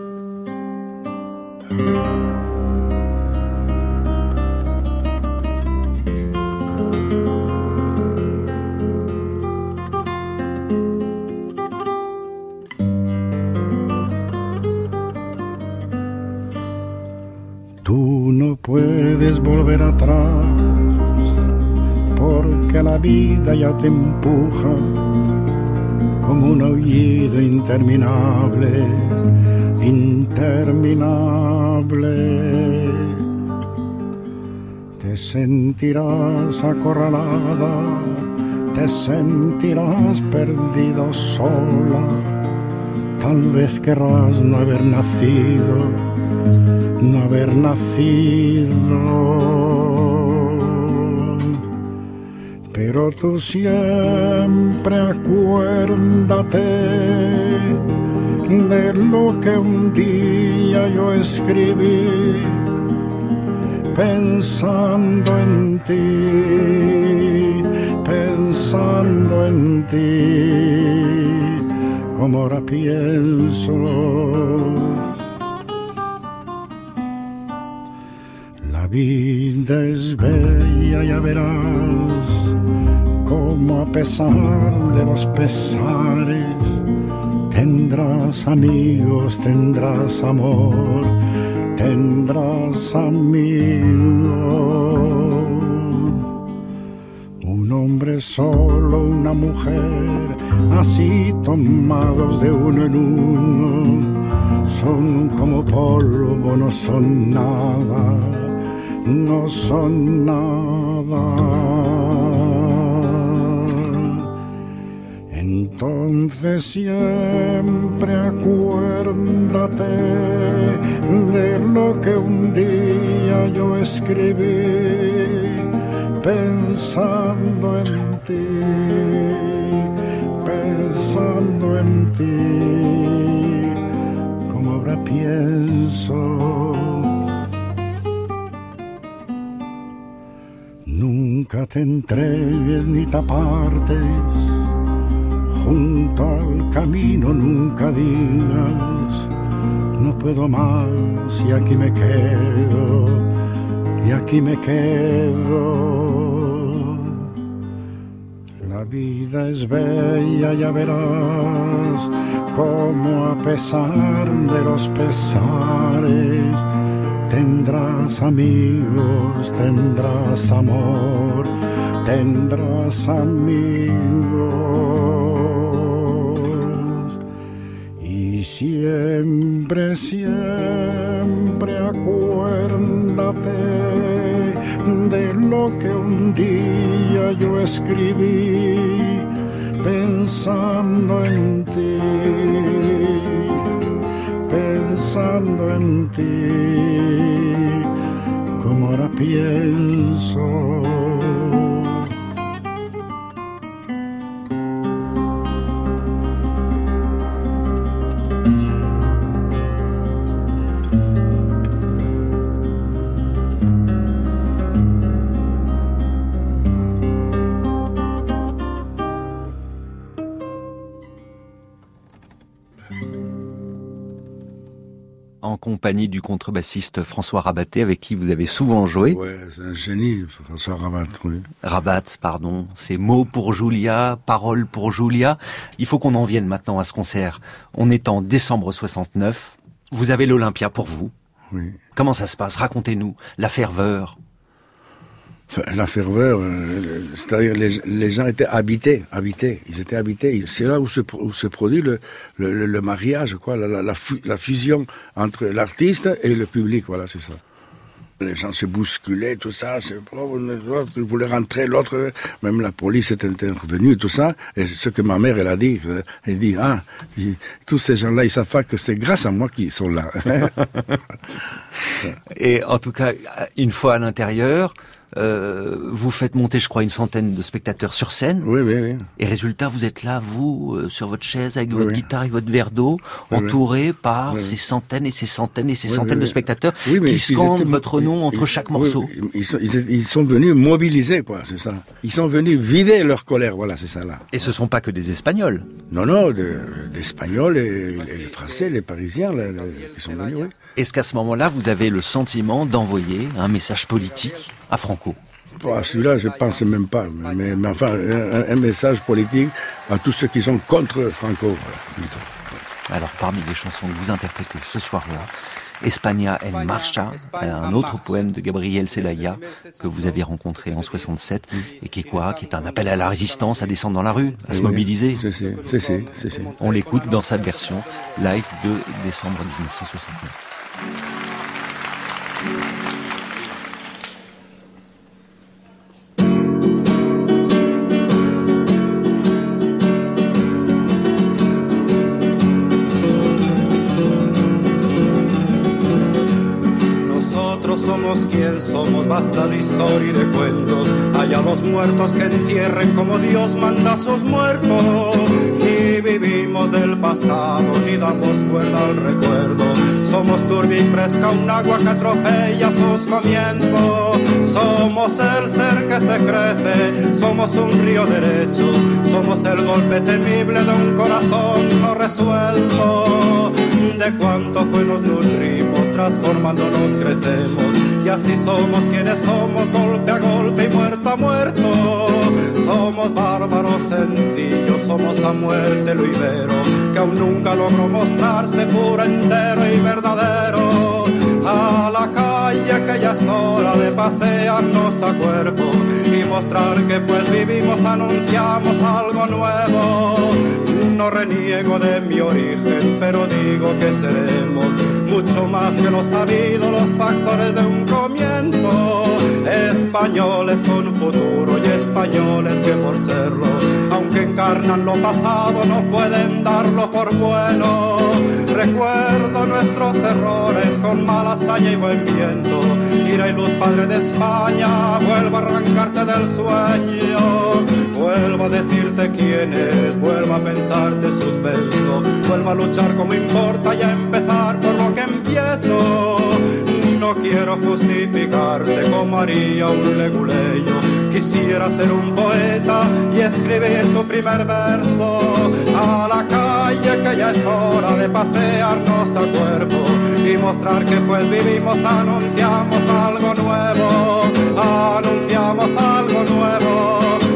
Tú no puedes volver atrás, porque la vida ya te empuja como un aullido interminable, interminable. Te sentirás acorralada, te sentirás perdido sola, tal vez querrás no haber nacido, no haber nacido. Pero tú siempre acuérdate de lo que un día yo escribí, pensando en ti, pensando en ti, como ahora pienso. La vida es bella, ya verás, como a pesar de los pesares, tendrás amigos, tendrás amor, tendrás amigos. Un hombre solo, una mujer, así tomados de uno en uno, son como polvo, no son nada, no son nada. Entonces siempre acuérdate de lo que un día yo escribí, pensando en ti, pensando en ti, como ahora pienso. Nunca te entregues ni te apartes, junto al camino nunca digas, no puedo más y aquí me quedo, y aquí me quedo. La vida es bella, ya verás, como a pesar de los pesares, tendrás amigos, tendrás amor, tendrás amigos. Y siempre, siempre acuérdate de lo que un día yo escribí, pensando en ti, pensando en ti, como ahora pienso. en compagnie du contrebassiste François Rabaté, avec qui vous avez souvent joué. Ouais, c'est un génie, François Rabat, oui. Rabat, pardon. C'est mots pour Julia, paroles pour Julia. Il faut qu'on en vienne maintenant à ce concert. On est en décembre soixante-neuf. Vous avez l'Olympia pour vous. Oui. Comment ça se passe? Racontez-nous. La ferveur. La ferveur, euh, c'est-à-dire les, les gens étaient habités, habités, ils étaient habités. C'est là où se, où se produit le, le, le mariage, quoi, la, la, la, la fusion entre l'artiste et le public, voilà, c'est ça. Les gens se bousculaient, tout ça, c'est, oh, l'autre voulait rentrer, l'autre, même la police est intervenue, tout ça. Et ce que ma mère, elle a dit, elle dit, ah, tous ces gens-là, ils savent pas que c'est grâce à moi qu'ils sont là. Et en tout cas, une fois à l'intérieur, Euh, vous faites monter, je crois, une centaine de spectateurs sur scène. Oui, oui, oui. Et résultat, vous êtes là, vous, euh, sur votre chaise, avec oui, votre oui. guitare et votre verre d'eau, oui, entouré oui. par oui, ces centaines et ces centaines et ces oui, centaines oui, de spectateurs oui, qui scandent étaient, votre nom ils, entre chaque morceau. Oui, ils, sont, ils, ils sont venus mobiliser, quoi, c'est ça. Ils sont venus vider leur colère, voilà, c'est ça, là. Et ce sont pas que des Espagnols. Non, non, de, des Espagnols et, et les Français, les Parisiens, là, là, qui sont venus, oui. Est-ce qu'à ce moment-là, vous avez le sentiment d'envoyer un message politique à Franco? Bon, à celui-là, je pense même pas. Mais, mais enfin, un, un message politique à tous ceux qui sont contre Franco. Voilà. Alors, parmi les chansons que vous interprétez ce soir-là, España en Marcha, un autre poème de Gabriel Celaya que vous avez rencontré en soixante-sept, et qui est quoi? Qui est un appel à la résistance, à descendre dans la rue, à oui, se mobiliser. C'est, c'est, c'est, c'est, c'est, c'est. On l'écoute dans sa version live de décembre dix-neuf cent soixante-neuf. Somos quien somos, basta de historia y de cuentos. Allá los muertos que entierren como Dios manda a sus muertos. Ni vivimos del pasado, ni damos cuerda al recuerdo. Somos turbia y fresca, un agua que atropella sus comienzos. Somos el ser que se crece, somos un río derecho. Somos el golpe temible de un corazón no resuelto. De cuánto fue nos nutrimos, transformándonos crecemos. Y así somos quienes somos, golpe a golpe y muerto a muerto. Somos bárbaros sencillos, somos a muerte lo ibero, que aún nunca logró mostrarse puro, entero y verdadero. A la calle que ya es hora de pasearnos a cuerpo y mostrar que pues vivimos, anunciamos algo nuevo. No reniego de mi origen, pero digo que seremos mucho más que lo sabido, los factores de un comienzo. Españoles con futuro y españoles que por serlo, aunque encarnan lo pasado, no pueden darlo por bueno. Recuerdo nuestros errores con mala hazaña y buen viento. Ira y luz, padre de España, vuelvo a arrancarte del sueño. Vuelvo a decirte quién eres, vuelvo a pensarte suspenso. Vuelvo a luchar como importa y a empezar por lo que empiezo. No quiero justificarte como haría un leguleyo. Quisiera ser un poeta y escribir tu primer verso. A la calle que ya es hora de pasearnos a cuerpo y mostrar que pues vivimos, anunciamos algo nuevo. Anunciamos algo nuevo.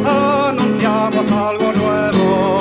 Anunciamos algo nuevo.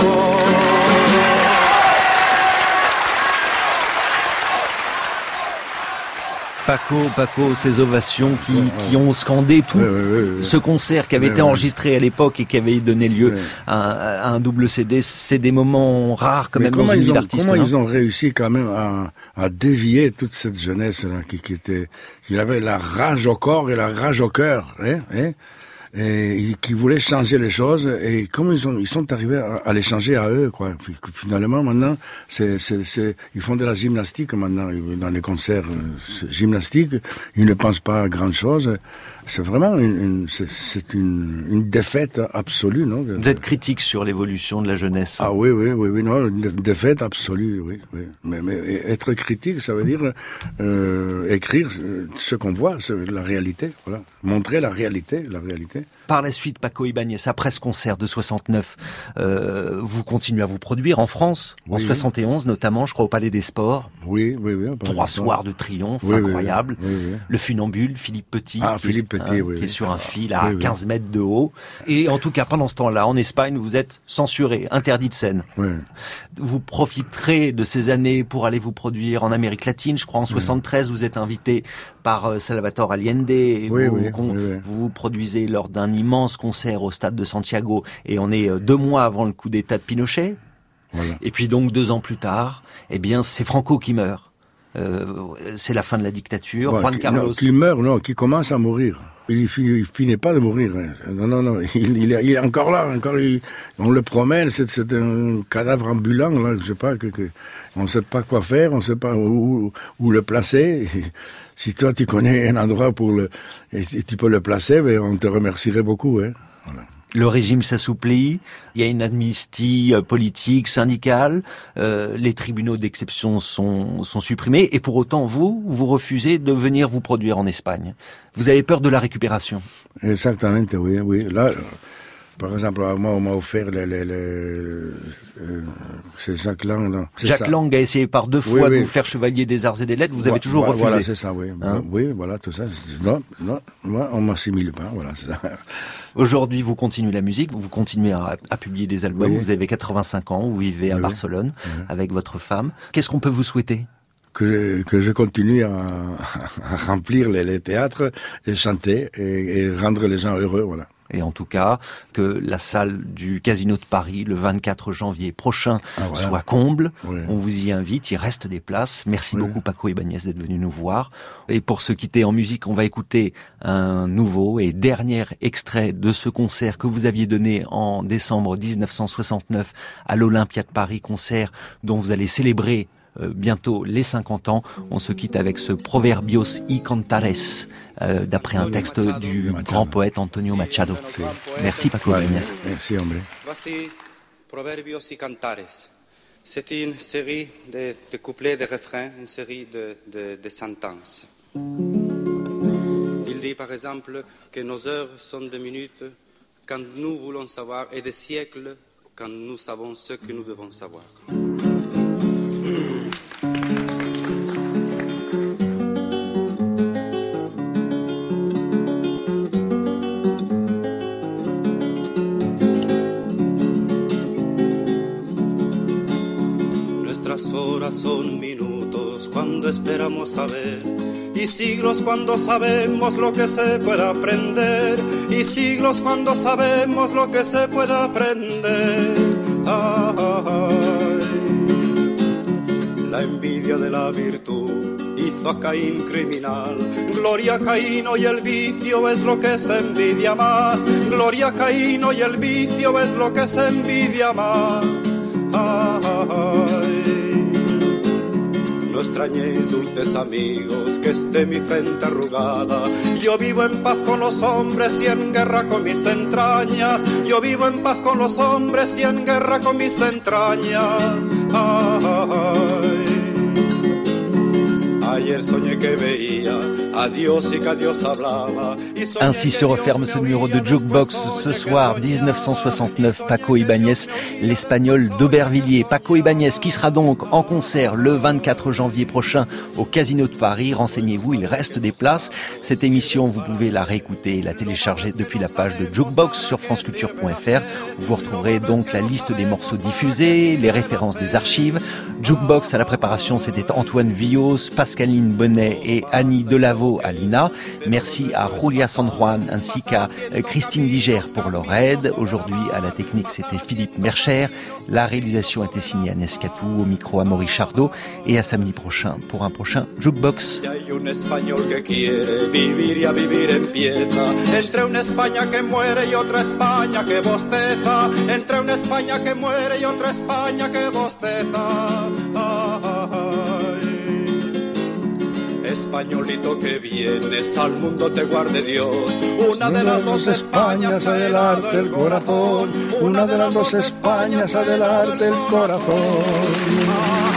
Paco, Paco, ces ovations qui, ouais, ouais. qui ont scandé tout ouais, ouais, ouais, ce concert qui avait ouais, été enregistré ouais. à l'époque et qui avait donné lieu ouais. à, à un double C D. C'est des moments rares quand Mais même dans une vie d'artiste. Comment ils ont réussi quand même à, à dévier toute cette jeunesse-là qui, qui était, qui avait la rage au corps et la rage au cœur, hein, hein et qui voulaient changer les choses, et comment ils ont, ils sont arrivés à, à les changer à eux, quoi. Finalement, maintenant, c'est, c'est, c'est, ils font de la gymnastique maintenant, dans les concerts euh, gymnastiques, ils ne pensent pas à grand chose. C'est vraiment une, une c'est, c'est une, une défaite absolue, non? Vous êtes critique sur l'évolution de la jeunesse. Ah oui, oui, oui, oui, non, une défaite absolue, oui, oui. Mais, mais être critique, ça veut dire euh, écrire ce qu'on voit, la réalité, voilà. Montrer la réalité, la réalité. Par la suite, Paco Ibáñez, après ce concert de soixante-neuf, euh, vous continuez à vous produire en France, oui, en soixante et onze oui. notamment, je crois, au Palais des Sports. Oui, oui, oui. Trois soirs de triomphe, oui, incroyable. Oui, oui, oui. Le funambule, Philippe Petit, ah, qui, Philippe est, Petit, hein, oui, qui oui. est sur un fil à oui, quinze oui. mètres de haut. Et en tout cas, pendant ce temps-là, en Espagne, vous êtes censuré, interdit de scène. Oui. Vous profiterez de ces années pour aller vous produire en Amérique latine. Je crois en soixante-treize, oui. vous êtes invité par euh, Salvador Allende. Et oui, vous, oui, con, oui, oui. vous vous produisez lors d'un immense concert au stade de Santiago. Et on est euh, deux mois avant le coup d'État de Pinochet. Voilà. Et puis donc deux ans plus tard, eh bien c'est Franco qui meurt. Euh, c'est la fin de la dictature. Bon, Juan qui, Carlos. Non, qui meurt, non, qui commence à mourir. Il finit, il finit pas de mourir. Non, non, non. Il, il, est, il est encore là. Encore, il, on le promène. C'est, c'est un cadavre ambulant. Là, je sais pas. Que, que, on ne sait pas quoi faire. On ne sait pas où, où le placer. Et si toi tu connais un endroit pour le, et tu peux le placer, ben, on te remercierait beaucoup. Hein. Voilà. Le régime s'assouplit, il y a une amnistie politique, syndicale, euh, les tribunaux d'exception sont, sont supprimés, et pour autant, vous, vous refusez de venir vous produire en Espagne. Vous avez peur de la récupération. Exactement, oui, oui. Là, par exemple, moi, on m'a offert les... les, les euh, c'est Jacques Lang, non. C'est Jacques ça. Lang a essayé par deux fois oui, de oui. vous faire chevalier des arts et des lettres, vous avez voilà, toujours refusé. Voilà, c'est ça, oui. Hein? Oui, voilà, tout ça. Non, non, moi, on m'assimile pas, voilà, c'est ça. Aujourd'hui, vous continuez la musique, vous continuez à, à publier des albums, oui. vous avez quatre-vingt-cinq ans, vous vivez à oui. Barcelone oui. avec votre femme. Qu'est-ce qu'on peut vous souhaiter ? Que, que je continue à, à remplir les, les théâtres et chanter et, et rendre les gens heureux, voilà. Et en tout cas, que la salle du Casino de Paris, le vingt-quatre janvier prochain, ah, voilà. soit comble. Oui. On vous y invite, il reste des places. Merci oui. beaucoup Paco Ibáñez d'être venu nous voir. Et pour se quitter en musique, on va écouter un nouveau et dernier extrait de ce concert que vous aviez donné en décembre dix-neuf cent soixante-neuf à l'Olympia de Paris, concert dont vous allez célébrer Euh, bientôt les cinquante ans. On se quitte avec ce Proverbios y Cantares, euh, d'après un texte du grand poète Antonio Machado. Merci Paco Ibáñez. Merci André. Voici Proverbios y Cantares. C'est une série de, de couplets, de refrains, une série de, de, de sentences. Il dit par exemple que nos heures sont de minutes quand nous voulons savoir et des siècles quand nous savons ce que nous devons savoir. Nuestras horas son minutos cuando esperamos saber, y siglos cuando sabemos lo que se puede aprender, y siglos cuando sabemos lo que se puede aprender. Ay, la envidia de la virtud hizo a Caín criminal. Gloria a Caín, y el vicio es lo que se envidia más. Gloria a Caín, y el vicio es lo que se envidia más. Ay, no extrañéis, dulces amigos, que esté mi frente arrugada. Yo vivo en paz con los hombres y en guerra con mis entrañas. Yo vivo en paz con los hombres y en guerra con mis entrañas. Ay, ayer soñé que veía a Dios y que a Dios hablaba. Ainsi se referme ce numéro de Jukebox ce soir, dix-neuf cent soixante-neuf, Paco Ibáñez, l'Espagnol d'Aubervilliers. Paco Ibáñez qui sera donc en concert le vingt-quatre janvier prochain au Casino de Paris. Renseignez-vous, il reste des places. Cette émission, vous pouvez la réécouter et la télécharger depuis la page de Jukebox sur franceculture point f r. Vous retrouverez donc la liste des morceaux diffusés, les références des archives. Jukebox à la préparation, c'était Antoine Villos, Pascaline Bonnet et Annie Delavaux à l'I N A. Merci à Julia San Juan ainsi qu'à Christine Digère pour leur aide. Aujourd'hui, à la technique, c'était Philippe Mercher. La réalisation était signée Agnès Catou, au micro Amaury Chardot. Et à samedi prochain pour un prochain Jukebox. Hay un español que quiere vivir y a vivir empieza. Entre una España que muere y otra España que bosteza. Entre una España que muere y otra España que bosteza. Ay, españolito que vienes, al mundo te guarde Dios. Una de las dos Españas adelante el corazón. Una de las dos Españas adelante el corazón.